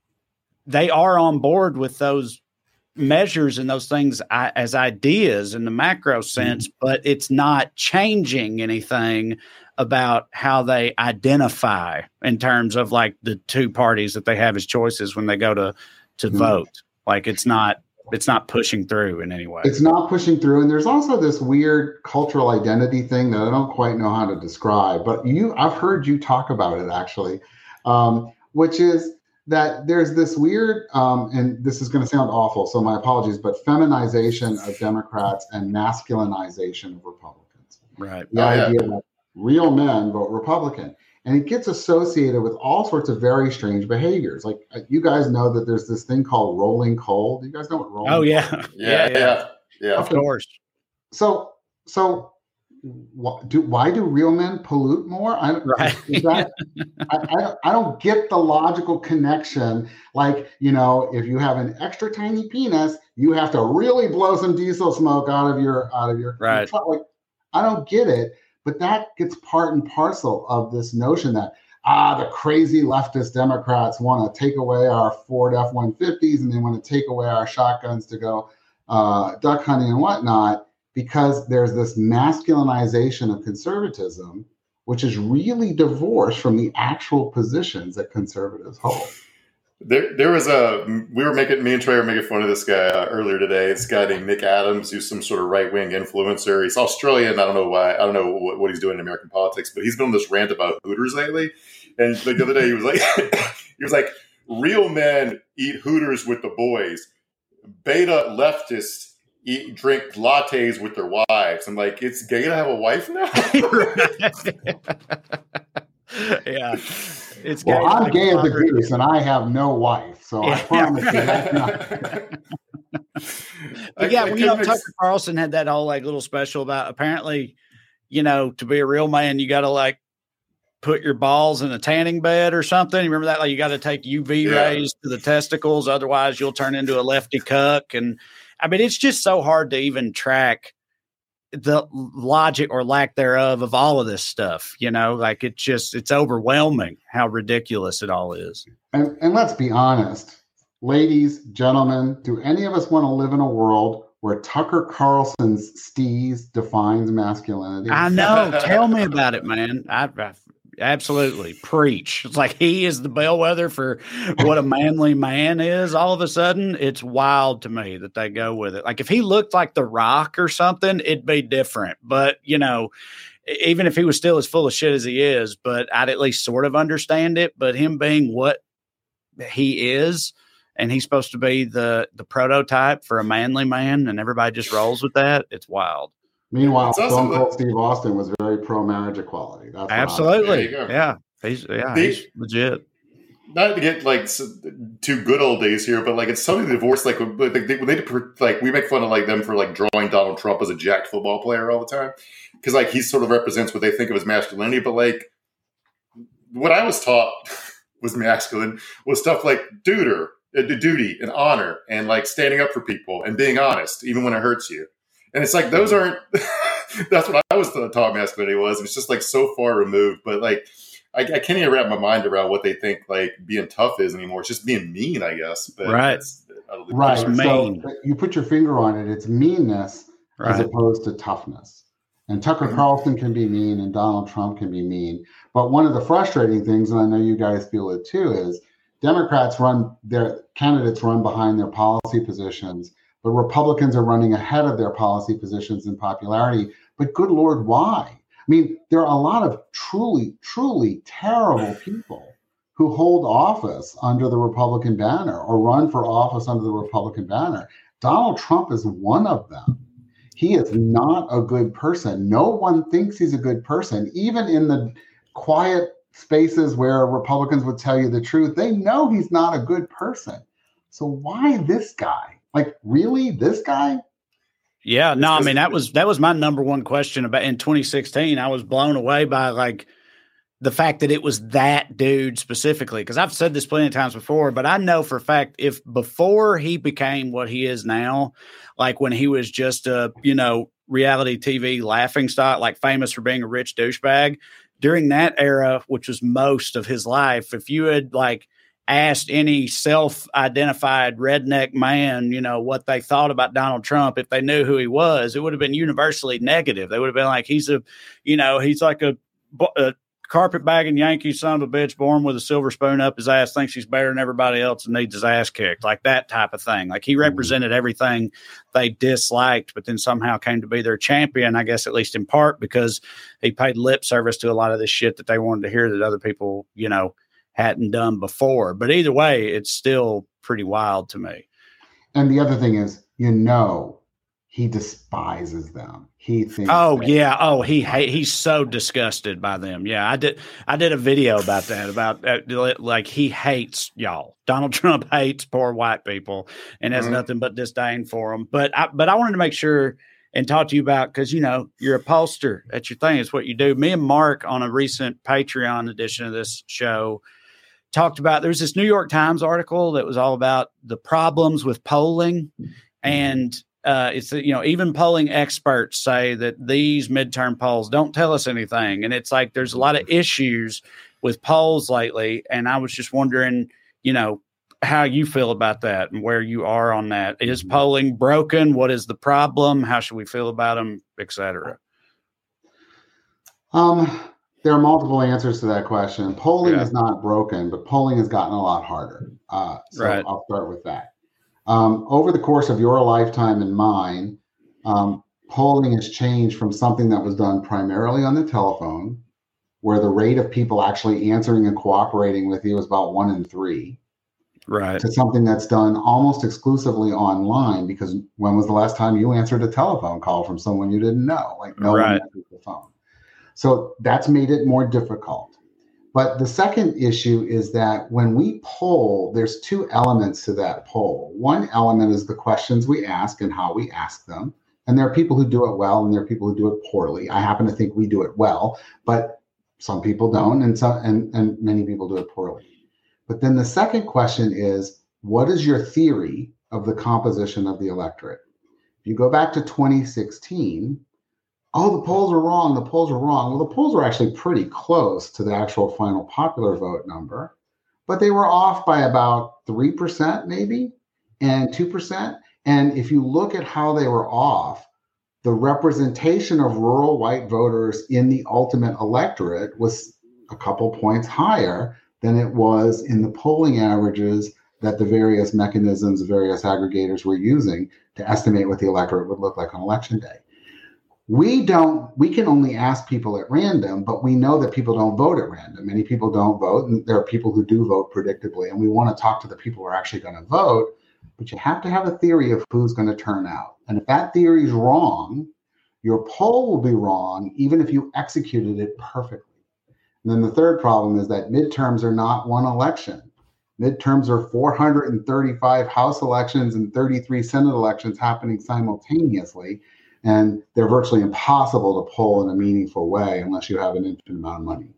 They are on board with those measures and those things as ideas in the macro sense, mm-hmm. but it's not changing anything about how they identify in terms of like the two parties that they have as choices when they go to to mm-hmm. vote. Like it's not it's not pushing through in any way. It's not pushing through, and there's also this weird cultural identity thing that I don't quite know how to describe. But you, I've heard you talk about it actually, um, which is that there's this weird, um, and this is going to sound awful, so my apologies, but feminization of Democrats and masculinization of Republicans. Right. The oh, idea yeah. that real men vote Republican. And it gets associated with all sorts of very strange behaviors. Like you guys know that there's this thing called rolling coal. Do you guys know what rolling oh, coal yeah. is? Yeah, yeah, yeah. yeah. Of course. So, so Why do, why do real men pollute more? I, right. is that, I, I, I don't get the logical connection. Like, you know, if you have an extra tiny penis, you have to really blow some diesel smoke out of your out of your right. Your, like, I don't get it. But that gets part and parcel of this notion that ah, the crazy leftist Democrats want to take away our Ford F one fifties and they want to take away our shotguns to go uh, duck hunting and whatnot. Because there's this masculinization of conservatism, which is really divorced from the actual positions that conservatives hold. There, there was a, we were making, me and Trey were making fun of this guy uh, earlier today. This guy named Nick Adams, who's some sort of right-wing influencer. He's Australian. I don't know why. I don't know what, what he's doing in American politics, but he's been on this rant about Hooters lately. And like the other day, he was like, he was like, real men eat Hooters with the boys. Beta leftists eat, drink lattes with their wives. I'm like, it's gay to have a wife now? yeah. It's well, gay I'm like gay as a goose, and I have no wife, so yeah. I promise you that's not. But yeah, well, you know, Tucker Carlson had that whole like little special about apparently, you know, to be a real man, you got to like put your balls in a tanning bed or something. You remember that? Like you got to take U V yeah. rays to the testicles. Otherwise you'll turn into a lefty cuck. And I mean, it's just so hard to even track the logic or lack thereof of all of this stuff. You know, like it's just, it's overwhelming how ridiculous it all is. And, and let's be honest, ladies, gentlemen, do any of us want to live in a world where Tucker Carlson's steez defines masculinity? I know. Tell me about it, man. I, I absolutely preach. It's like he is the bellwether for what a manly man is. All of a sudden, it's wild to me that they go with it. Like if he looked like The Rock or something, it'd be different. But, you know, even if he was still as full of shit as he is, but I'd at least sort of understand it. But him being what he is, and he's supposed to be the the prototype for a manly man, and everybody just rolls with that. It's wild. Meanwhile, Stone Cold Steve Austin was very pro marriage equality. That's absolutely, yeah, he's yeah, they, he's legit. Not to get like too good old days here, but like it's something divorce. Like when they, when they like we make fun of like them for like drawing Donald Trump as a jacked football player all the time because like he sort of represents what they think of as masculinity. But like what I was taught was masculine was stuff like duder. The duty and honor and like standing up for people and being honest, even when it hurts you. And it's like, those aren't, that's what I was taught masculinity was. It's just like so far removed, but like, I, I can't even wrap my mind around what they think like being tough is anymore. It's just being mean, I guess. But right. It's, right. So you put your finger on it. It's meanness right. as opposed to toughness. And Tucker mm-hmm. Carlson can be mean and Donald Trump can be mean. But one of the frustrating things, and I know you guys feel it too, is Democrats run their candidates run behind their policy positions, but Republicans are running ahead of their policy positions in popularity. But good Lord, why? I mean, there are a lot of truly, truly terrible people who hold office under the Republican banner or run for office under the Republican banner. Donald Trump is one of them. He is not a good person. No one thinks he's a good person, even in the quiet spaces where Republicans would tell you the truth. They know he's not a good person. So why this guy? Like, really, this guy? Yeah, no, I mean, that was that was my number one question about in twenty sixteen. I was blown away by like the fact that it was that dude specifically, because I've said this plenty of times before, but I know for a fact if before he became what he is now, like when he was just a, you know, reality T V laughingstock, like famous for being a rich douchebag, during that era, which was most of his life, if you had like asked any self-identified redneck man, you know, what they thought about Donald Trump, if they knew who he was, it would have been universally negative. They would have been like, he's a, you know, he's like a, a carpetbagging Yankee son of a bitch born with a silver spoon up his ass, thinks he's better than everybody else and needs his ass kicked, like that type of thing. Like he represented everything they disliked, but then somehow came to be their champion, I guess, at least in part because he paid lip service to a lot of this shit that they wanted to hear that other people, you know, hadn't done before. But either way, it's still pretty wild to me. And the other thing is, you know, he despises them. He thinks. Oh yeah. Oh, he he's so disgusted by them. Yeah, I did. I did a video about that. About uh, like he hates y'all. Donald Trump hates poor white people and has mm-hmm. nothing but disdain for them. But I, but I wanted to make sure and talk to you about, because you know you're a pollster. That's your thing. It's what you do. Me and Mark on a recent Patreon edition of this show talked about, there's this New York Times article that was all about the problems with polling. And uh, it's, you know, even polling experts say that these midterm polls don't tell us anything. And it's like, there's a lot of issues with polls lately. And I was just wondering, you know, how you feel about that and where you are on that. Is polling broken? What is the problem? How should we feel about them, et cetera? Um, There are multiple answers to that question. Polling yeah. is not broken, but polling has gotten a lot harder. Uh, so right. I'll start with that. Um, over the course of your lifetime and mine, um, polling has changed from something that was done primarily on the telephone, where the rate of people actually answering and cooperating with you was about one in three, right, to something that's done almost exclusively online. Because when was the last time you answered a telephone call from someone you didn't know? Like no right. one answered the phone. So that's made it more difficult. But the second issue is that when we poll, there's two elements to that poll. One element is the questions we ask and how we ask them. And there are people who do it well and there are people who do it poorly. I happen to think we do it well, but some people don't, and some and, and many people do it poorly. But then the second question is, what is your theory of the composition of the electorate? If you go back to twenty sixteen, oh, the polls are wrong, the polls are wrong. Well, the polls were actually pretty close to the actual final popular vote number, but they were off by about three percent maybe, and two percent. And if you look at how they were off, the representation of rural white voters in the ultimate electorate was a couple points higher than it was in the polling averages that the various mechanisms, various aggregators were using to estimate what the electorate would look like on election day. We don't, we can only ask people at random, but we know that people don't vote at random. Many people don't vote, and there are people who do vote predictably, and we want to talk to the people who are actually going to vote, but you have to have a theory of who's going to turn out. And if that theory is wrong, your poll will be wrong, even if you executed it perfectly. And then the third problem is that midterms are not one election. Midterms are four hundred thirty-five House elections and thirty-three Senate elections happening simultaneously. And they're virtually impossible to poll in a meaningful way unless you have an infinite amount of money.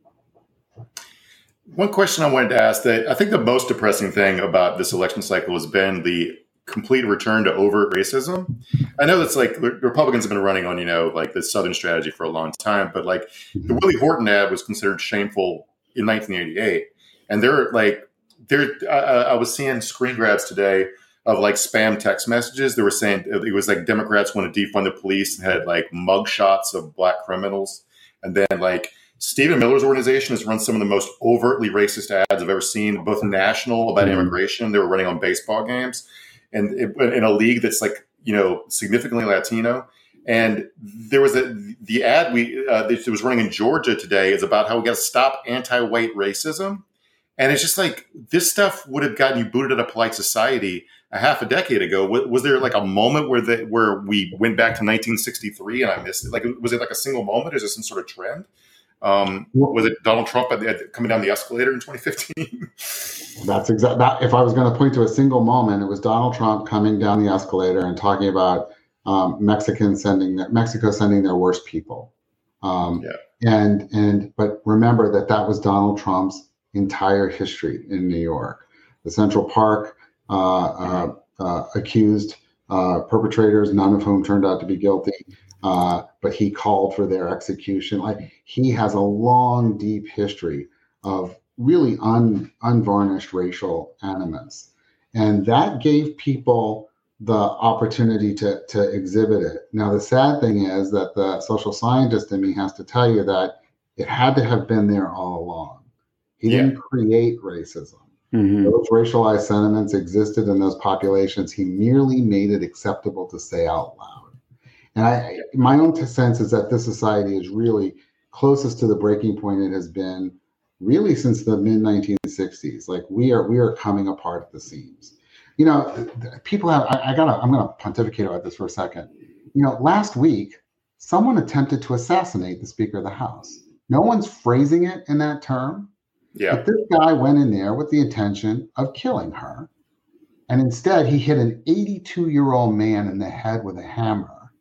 One question I wanted to ask, that I think the most depressing thing about this election cycle has been the complete return to overt racism. I know that's like the Republicans have been running on, you know, like the Southern strategy for a long time, but like the Willie Horton ad was considered shameful in nineteen eighty-eight. And they're like, they're, I, I was seeing screen grabs today of like spam text messages. They were saying it was like Democrats want to defund the police and had like mug shots of black criminals. And then like Stephen Miller's organization has run some of the most overtly racist ads I've ever seen, both national about mm-hmm. immigration. They were running on baseball games and it, in a league that's like, you know, significantly Latino. And there was a, the ad we, uh, that was running in Georgia today is about how we got to stop anti-white racism. And it's just like, this stuff would have gotten you booted out of polite society a half a decade ago. Was, was there like a moment where the, where we went back to nineteen sixty-three and I missed it? Like, was it like a single moment? Is there some sort of trend? Um, was it Donald Trump at the, at, coming down the escalator in twenty fifteen? That's exactly that. If I was going to point to a single moment, it was Donald Trump coming down the escalator and talking about um, Mexicans sending their, Mexico sending their worst people. Um, yeah. And and but remember that that was Donald Trump's entire history in New York. The Central Park uh, uh, uh, accused uh, perpetrators, none of whom turned out to be guilty, uh, but he called for their execution. Like, he has a long, deep history of really un, unvarnished racial animus. And that gave people the opportunity to, to exhibit it. Now, the sad thing is that the social scientist in me has to tell you that it had to have been there all along. He yeah. didn't create racism. Mm-hmm. Those racialized sentiments existed in those populations. He merely made it acceptable to say out loud. And I, my own sense is that this society is really closest to the breaking point it has been really since the mid nineteen sixties. Like, we are we are coming apart at the seams. You know, people have, I, I gotta, I'm gonna pontificate about this for a second. You know, last week, someone attempted to assassinate the Speaker of the House. No one's phrasing it in that term. Yeah. But this guy went in there with the intention of killing her. And instead, he hit an eighty-two-year-old man in the head with a hammer.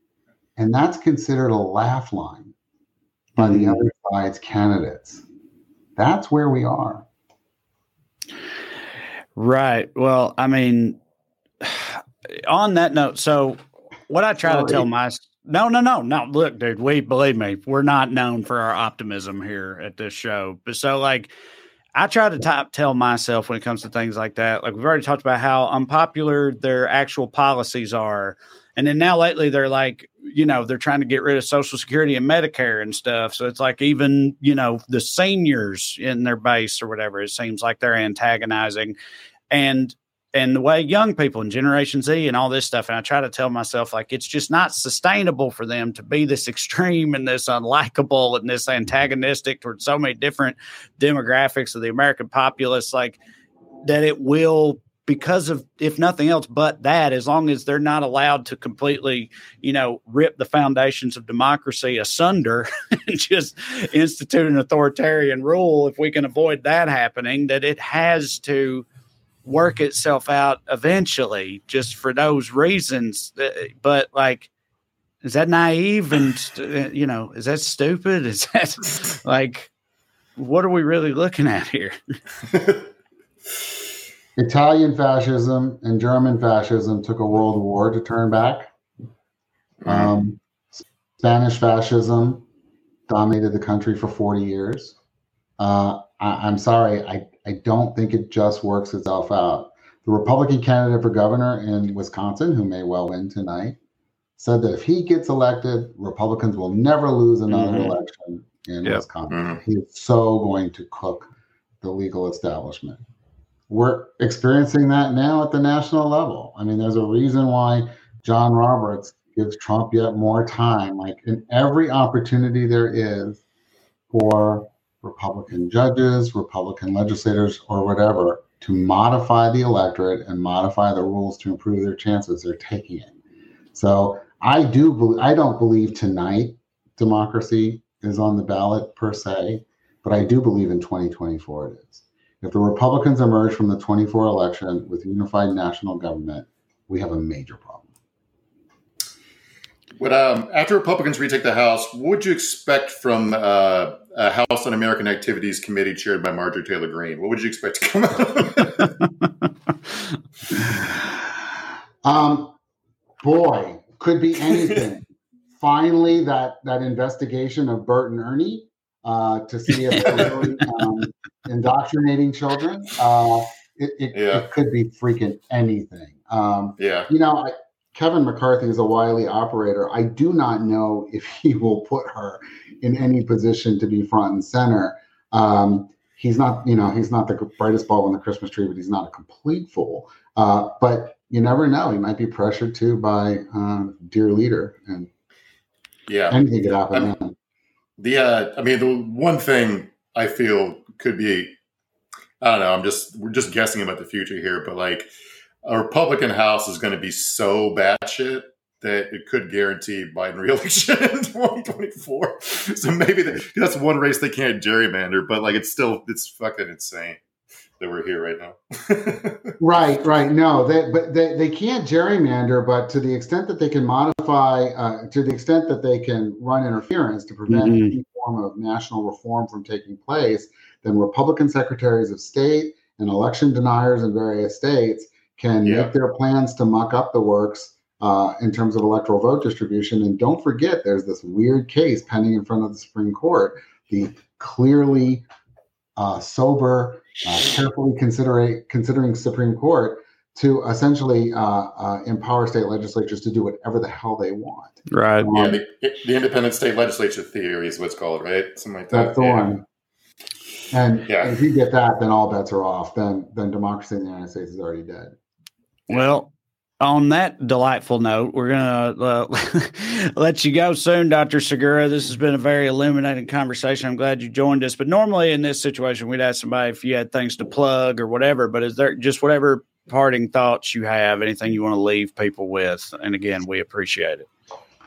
And that's considered a laugh line by the other side's candidates. That's where we are. Right. Well, I mean, on that note, so what I try well, to tell it, my no, no, no, no. Look, dude, we believe me, we're not known for our optimism here at this show. But so, like, I try to t- tell myself when it comes to things like that, like we've already talked about how unpopular their actual policies are. And then now lately they're like, you know, they're trying to get rid of Social Security and Medicare and stuff. So it's like even, you know, the seniors in their base or whatever, it seems like they're antagonizing. And and the way young people and Generation Z and all this stuff, and I try to tell myself, like, it's just not sustainable for them to be this extreme and this unlikable and this antagonistic towards so many different demographics of the American populace, like that it will because of, if nothing else but that, as long as they're not allowed to completely, you know, rip the foundations of democracy asunder and just institute an authoritarian rule, if we can avoid that happening, that it has to work itself out eventually just for those reasons. But like, is that naive? And, you know, is that stupid? Is that like, what are we really looking at here? Italian fascism and German fascism took a world war to turn back. Um, Spanish fascism dominated the country for forty years. Uh, I, I'm sorry, I, I don't think it just works itself out. The Republican candidate for governor in Wisconsin, who may well win tonight, said that if he gets elected, Republicans will never lose another mm-hmm. election in yep. Wisconsin. Mm-hmm. He is so going to cook the legal establishment. We're experiencing that now at the national level. I mean, there's a reason why John Roberts gives Trump yet more time. Like in every opportunity there is for Republican judges, Republican legislators, or whatever, to modify the electorate and modify the rules to improve their chances, they're taking it. So I do believe, I don't believe tonight democracy is on the ballot per se, but I do believe in twenty twenty-four it is. If the Republicans emerge from the twenty-four election with unified national government, we have a major problem. But um, after Republicans retake the House, what would you expect from uh, a House Un-American Activities Committee chaired by Marjorie Taylor Greene? What would you expect to come out? um, boy, could be anything. Finally, that that investigation of Bert and Ernie uh, to see if they're really um, indoctrinating children. Uh, it, it, yeah. it could be freaking anything. Um, yeah. You know, I, Kevin McCarthy is a wily operator. I do not know if he will put her in any position to be front and center. Um, he's not, you know, he's not the brightest bulb on the Christmas tree, but he's not a complete fool. Uh, but you never know. He might be pressured too by uh, dear leader, and yeah, anything could happen. I mean, the, uh, I mean, the one thing I feel could be, I don't know, I'm just, we're just guessing about the future here, but like a Republican House is going to be so batshit that it could guarantee Biden re-election in twenty twenty-four. So maybe the, that's one race they can't gerrymander, but like it's still, it's fucking insane that we're here right now. right, right. No, they, but they, they can't gerrymander, but to the extent that they can modify, uh, to the extent that they can run interference to prevent mm-hmm. any form of national reform from taking place, then Republican secretaries of state and election deniers in various states can yeah. make their plans to muck up the works uh, in terms of electoral vote distribution. And don't forget, there's this weird case pending in front of the Supreme Court, the clearly uh, sober, uh, carefully considering considering Supreme Court to essentially uh, uh, empower state legislatures to do whatever the hell they want. Right. Um, yeah, the, the independent state legislature theory is what's called, right? Something like that. That's the yeah. one. And yeah. if you get that, then all bets are off. Then then democracy in the United States is already dead. Well, on that delightful note, we're going to uh, let you go soon, Doctor Segura. This has been a very illuminating conversation. I'm glad you joined us. But normally in this situation, we'd ask somebody if you had things to plug or whatever. But is there just whatever parting thoughts you have, anything you want to leave people with? And again, we appreciate it.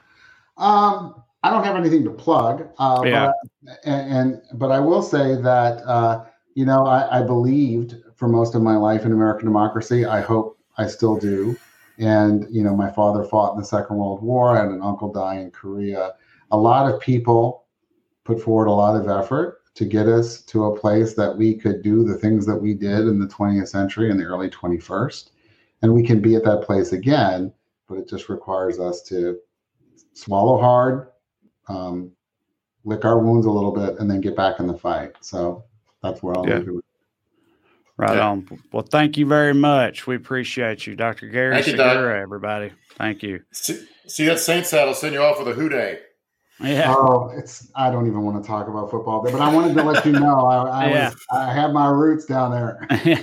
Um, I don't have anything to plug. Uh, yeah. But, and, and but I will say that uh, you know I, I believed for most of my life in American democracy. I hope I still do. And, you know, my father fought in the Second World War. I had an uncle die in Korea. A lot of people put forward a lot of effort to get us to a place that we could do the things that we did in the twentieth century and the early twenty-first. And we can be at that place again, but it just requires us to swallow hard, um, lick our wounds a little bit, and then get back in the fight. So that's where I'll yeah. do it. Right yeah. on. Well, thank you very much. We appreciate you, Doctor Gary thank Segura, you, everybody. Thank you. See, see that Saints hat? I'll send you off with a hoot day. Yeah. Oh, it's. I don't even want to talk about football, but I wanted to let you know I, I yeah. was. I have my roots down there.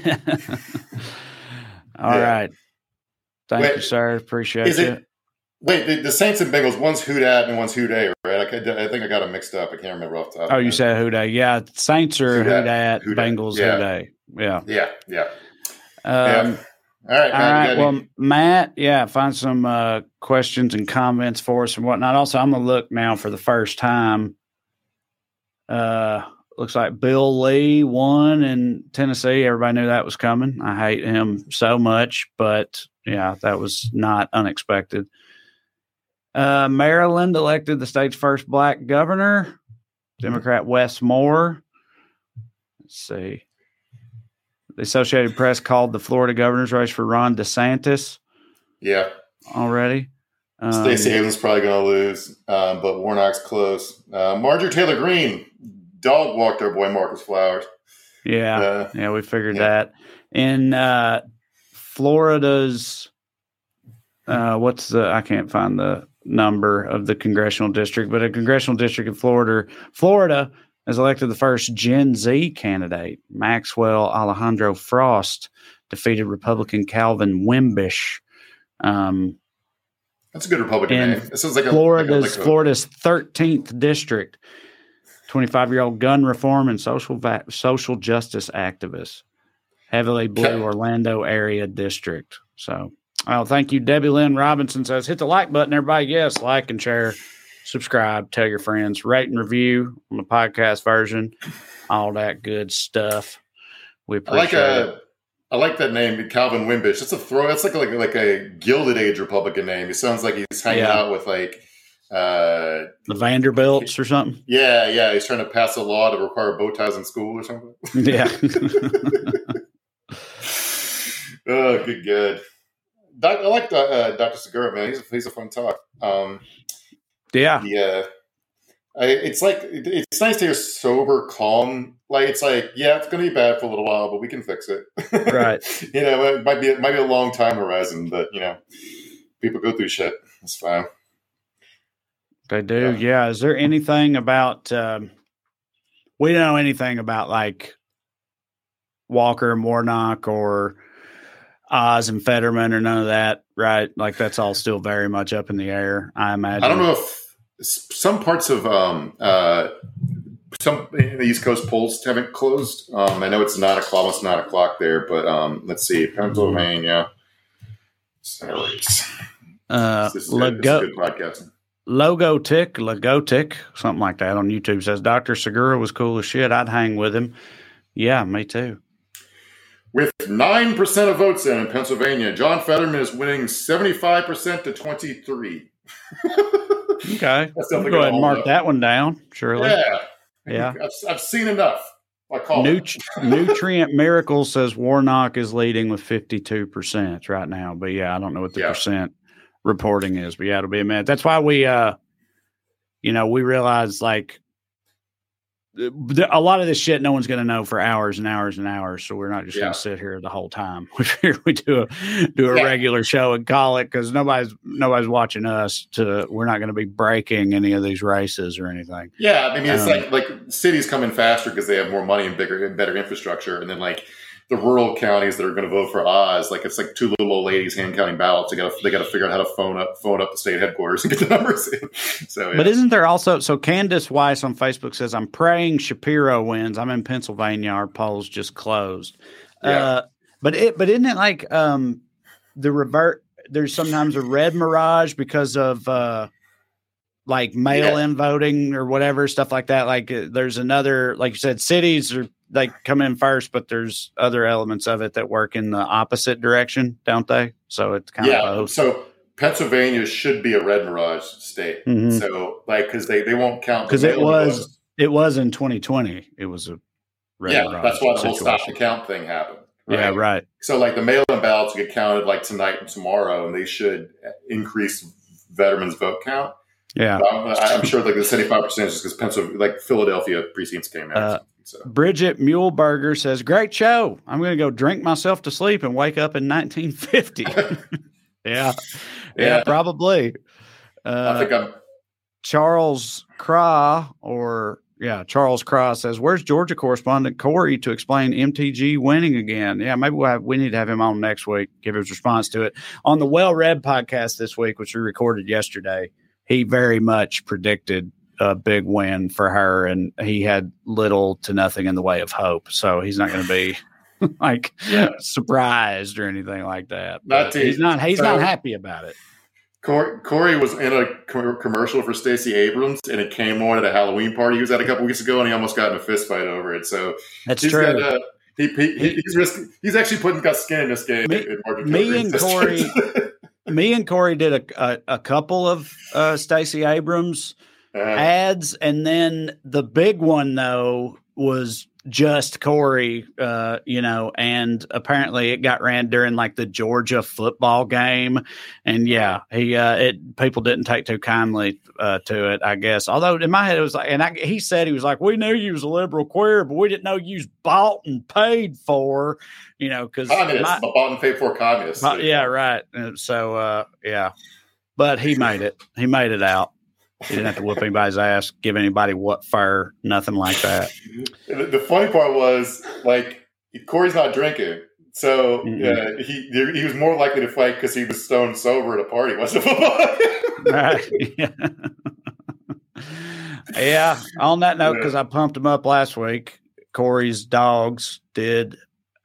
All yeah. right. Thank wait, you, sir. Appreciate it. it. Wait, the, the Saints and Bengals. One's hoot at and one's hoot day, right? I, I think I got them mixed up. I can't remember off the top. Oh, you said hoot day? Yeah, Saints are hoot at, Bengals yeah. hoot day. Yeah, yeah, yeah. Um, yeah. All right, All right. Well, Matt, yeah, find some uh, questions and comments for us and whatnot. Also, I'm going to look now for the first time. Uh, looks like Bill Lee won in Tennessee. Everybody knew that was coming. I hate him so much, but yeah, that was not unexpected. Uh, Maryland elected the state's first black governor, Democrat Wes Moore. Let's see. The Associated Press called the Florida governor's race for Ron DeSantis. Yeah. Already. Um, Stacey Abrams probably going to lose, um, but Warnock's close. Uh, Marjorie Taylor Greene dog walked our boy Marcus Flowers. Yeah. Uh, yeah, we figured yeah. that. In uh, Florida's, uh, what's the, I can't find the number of the congressional district, but a congressional district in Florida, Florida, has elected the first Gen Z candidate. Maxwell Alejandro Frost defeated Republican Calvin Wimbish. Um, That's a good Republican name. It sounds like a, Florida's like a, like a, Florida's thirteenth district. twenty-five-year-old gun reform and social va- social justice activist. Heavily blue Okay. Orlando area district. So, oh, thank you. Debbie Lynn Robinson says, hit the like button, everybody. Yes, like and share. Subscribe, tell your friends, rate and review on the podcast version, all that good stuff. We I appreciate like a, it. I like that name, Calvin Wimbish. That's a throw. That's like a, like a, like a Gilded Age Republican name. He sounds like he's hanging Yeah. out with like uh, The Vanderbilts or something. yeah, yeah. He's trying to pass a law to require bow ties in school or something. Yeah. Oh, good, good. Doc, I like uh, Doctor Segura, man. He's a, he's a fun talk. Um, yeah, yeah. I, it's like it, it's nice to hear sober, calm. Like it's like, yeah, it's going to be bad for a little while, but we can fix it. Right. You know, it might be it might be a long time horizon, but you know, people go through shit. It's fine. They do. Yeah. yeah. Is there anything about? Um, we don't know anything about like Walker and Warnock or Oz and Fetterman or none of that, right? Like that's all still very much up in the air. I imagine. I don't know if some parts of um, uh, some in the East Coast polls haven't closed. Um, I know it's nine o'clock. Almost nine o'clock there, but um, let's see, Pennsylvania. Salaries. Uh, This is good, Lego- this is good podcasting. Logotic, Logotic, something like that on YouTube says Doctor Segura was cool as shit. I'd hang with him. Yeah, me too. With nine percent of votes in, in Pennsylvania, John Fetterman is winning seventy-five percent to twenty-three. Okay. That's We'll definitely go ahead gonna and hold mark up. that one down, surely. Yeah. Yeah. I've, I've seen enough. I call Nut- it. Nutrient Miracle says Warnock is leading with fifty-two percent right now. But yeah, I don't know what the Yeah. percent reporting is. But yeah, it'll be a minute. That's why we, uh, you know, we realize like th- a lot of this shit no one's going to know for hours and hours and hours. So we're not just Yeah. going to sit here the whole time. We figure we do a do a Yeah. regular show and call it because nobody's nobody's watching us. To we're not going to be breaking any of these races or anything. Yeah, I mean, it's Um, like like cities come in faster because they have more money and bigger and better infrastructure, and then like the rural counties that are going to vote for Oz, like it's like two little old ladies hand counting ballots. They got to they got to figure out how to phone up phone up the state headquarters and get the numbers in. So, yeah. But isn't there also so Candace Weiss on Facebook says, I'm praying Shapiro wins. I'm in Pennsylvania. Our polls just closed. Yeah. Uh, but it but isn't it like um the revert there's sometimes a red mirage because of uh like mail-in voting or whatever, stuff like that. Like uh, there's another, like you said, cities are like come in first, but there's other elements of it that work in the opposite direction, don't they? So it's kind yeah. of both. So Pennsylvania should be a red mirage state. Mhm. So like because they, they won't count the Because it mail-in was votes. it was in twenty twenty. It was a red Yeah, mirage that's why the whole situation. stop the count thing happened. Yeah, right. So like the mail-in ballots get counted like tonight and tomorrow, and they should increase veterans' vote count. Yeah. I'm, I'm sure like the seventy-five percent is just because Pennsylvania, like Philadelphia precincts came out. Uh, so. Bridget Muleberger says, great show. I'm going to go drink myself to sleep and wake up in nineteen fifty. yeah. yeah. Yeah. probably. Uh, I think I'm. Charles Craw, or yeah, Charles Craw says, where's Georgia correspondent Corey to explain M T G winning again? Yeah, maybe we'll have, we need to have him on next week, give his response to it. On the Well Read podcast this week, which we recorded yesterday, he very much predicted a big win for her, and he had little to nothing in the way of hope. So he's not going to be like surprised or anything like that. Not But to- he's not. He's so- not happy about it. Corey, Corey was in a co- commercial for Stacey Abrams, and it came on at a Halloween party he was at a couple weeks ago, and he almost got in a fist fight over it. So That's he's true. Got, uh, he, he, he- he's risk, he's actually putting got skin in this game. Me, in market me and Corey, existence. me and Corey did a a, a couple of uh, Stacey Abrams Uh, ads, and then the big one though was just Corey, uh, you know, and apparently it got ran during like the Georgia football game, and yeah, he uh, it people didn't take too kindly uh, to it, I guess. Although in my head it was like, and I, he said he was like, we knew you was a liberal queer, but we didn't know you was bought and paid for, you know, because communists, bought and paid for communists. uh, yeah, right. And so uh, yeah, but he made it. He made it out. He didn't have to whoop anybody's ass, give anybody what fur, nothing like that. The, the funny part was, like, Corey's not drinking, so Mhm. uh, he he was more likely to fight because he was stoned sober at a party. Wasn't it? Right. Yeah. Yeah. On that note, because I pumped him up last week, Corey's dogs did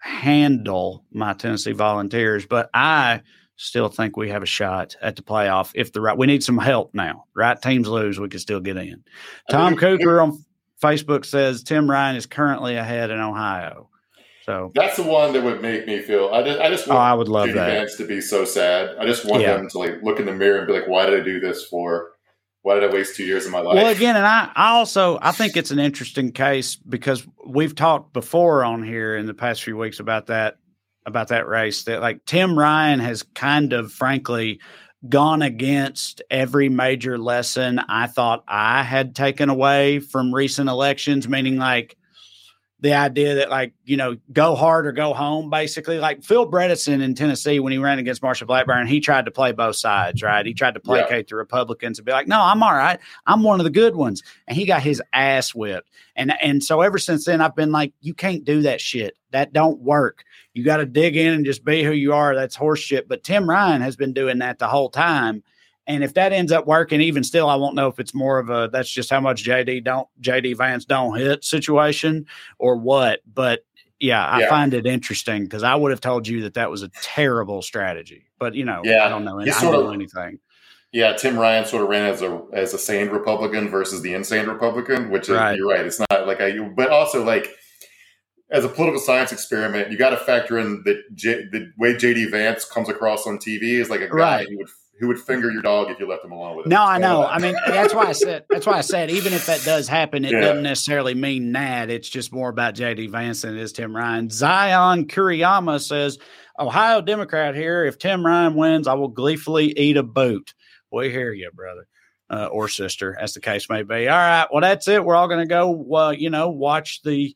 handle my Tennessee Volunteers, but I still think we have a shot at the playoff. If the right, we need some help now. Right teams lose, we can still get in. Tom Cooper on Facebook says Tim Ryan is currently ahead in Ohio. So That's the one that would make me feel. I just, I just Oh, want I would love J D that. Vance to be so sad. I just want Yeah. him to like look in the mirror and be like, "Why did I do this for? Why did I waste two years of my life?" Well, again, and I, I also I think it's an interesting case because we've talked before on here in the past few weeks about that about that race that like Tim Ryan has kind of frankly gone against every major lesson I thought I had taken away from recent elections, meaning like the idea that like, you know, go hard or go home, basically. Like Phil Bredesen in Tennessee, when he ran against Marsha Blackburn, he tried to play both sides, right? He tried to placate Yeah. the Republicans and be like, no, I'm all right. I'm one of the good ones. And he got his ass whipped. And and so ever since then, I've been like, you can't do that shit. That don't work. You got to dig in and just be who you are. That's horse shit. But Tim Ryan has been doing that the whole time. And if that ends up working, even still, I won't know if it's more of a that's just how much J D don't J D Vance don't hit situation or what. But yeah, I Yeah. find it interesting because I would have told you that that was a terrible strategy. But you know, Yeah. I don't know. He's I sort don't of- know anything. Yeah, Tim Ryan sort of ran as a as a sane Republican versus the insane Republican, which is Right. you're right. It's not like I, but also like as a political science experiment, you got to factor in that J, the way J D Vance comes across on T V is like a guy Right. who would who would finger your dog if you left him alone with it. No, I know. I mean, that's why I said that's why I said even if that does happen, it Yeah. doesn't necessarily mean that. It's just more about J D Vance than it is Tim Ryan. Zion Kuriyama says, Ohio Democrat here. If Tim Ryan wins, I will gleefully eat a boot. We hear you, brother. Uh, or sister, as the case may be. All right. Well, that's it. We're all going to go, uh, you know, watch the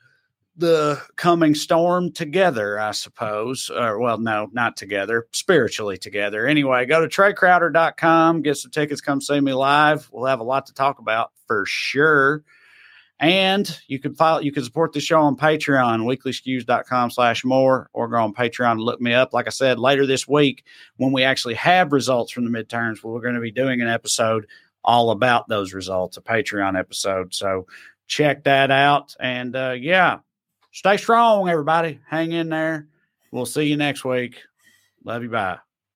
the coming storm together, I suppose. Or, well, no, not together, spiritually together. Anyway, go to Trey Crowder dot com, get some tickets, come see me live. We'll have a lot to talk about for sure. And you can file, you can support the show on Patreon, weekly skews dot com slash more, or go on Patreon and look me up. Like I said, later this week, when we actually have results from the midterms, we're going to be doing an episode all about those results, a Patreon episode. So check that out. And uh, yeah, stay strong, everybody. Hang in there. We'll see you next week. Love you. Bye.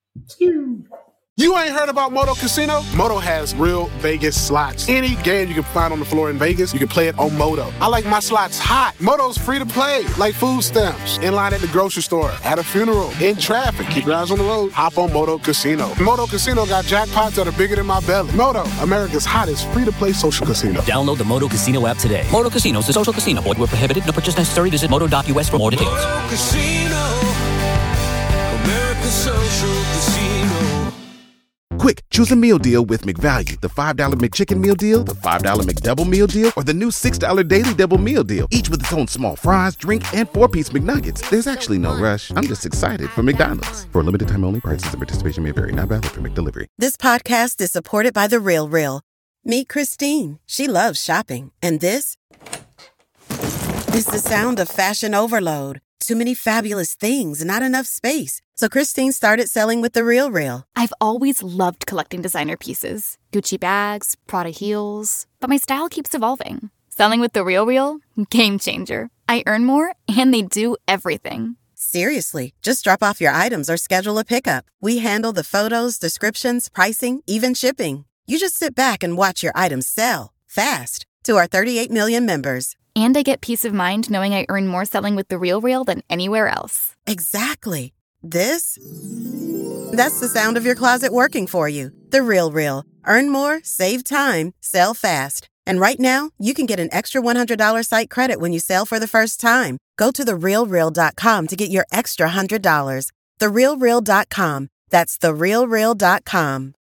You ain't heard about Moto Casino? Moto has real Vegas slots. Any game you can find on the floor in Vegas, you can play it on Moto. I like my slots hot. Moto's free to play, like food stamps. In line at the grocery store, at a funeral, in traffic. Keep your eyes on the road. Hop on Moto Casino. Moto Casino got jackpots that are bigger than my belly. Moto, America's hottest free-to-play social casino. Download the Moto Casino app today. Moto Casino is a social casino. Void where prohibited. No purchase necessary. Visit moto dot u s for more details. Moto Casino, America's social casino. Quick, choose a meal deal with McValue. The five dollar McChicken meal deal, the five dollar McDouble meal deal, or the new six dollar Daily Double meal deal. Each with its own small fries, drink, and four-piece McNuggets. There's actually no rush. I'm just excited for McDonald's. For a limited time only, prices and participation may vary. Not valid for McDelivery. This podcast is supported by The Real Real. Meet Christine. She loves shopping. And this is the sound of fashion overload. Too many fabulous things, not enough space. So Christine started selling with The Real Real. I've always loved collecting designer pieces. Gucci bags, Prada heels. But my style keeps evolving. Selling with The Real Real? Game changer. I earn more, and they do everything. Seriously, just drop off your items or schedule a pickup. We handle the photos, descriptions, pricing, even shipping. You just sit back and watch your items sell fast to our thirty-eight million members. And I get peace of mind knowing I earn more selling with The RealReal than anywhere else. Exactly. This? That's the sound of your closet working for you. The RealReal. Earn more, save time, sell fast. And right now, you can get an extra one hundred dollars site credit when you sell for the first time. Go to the real real dot com to get your extra one hundred dollars. the real real dot com. That's the real real dot com.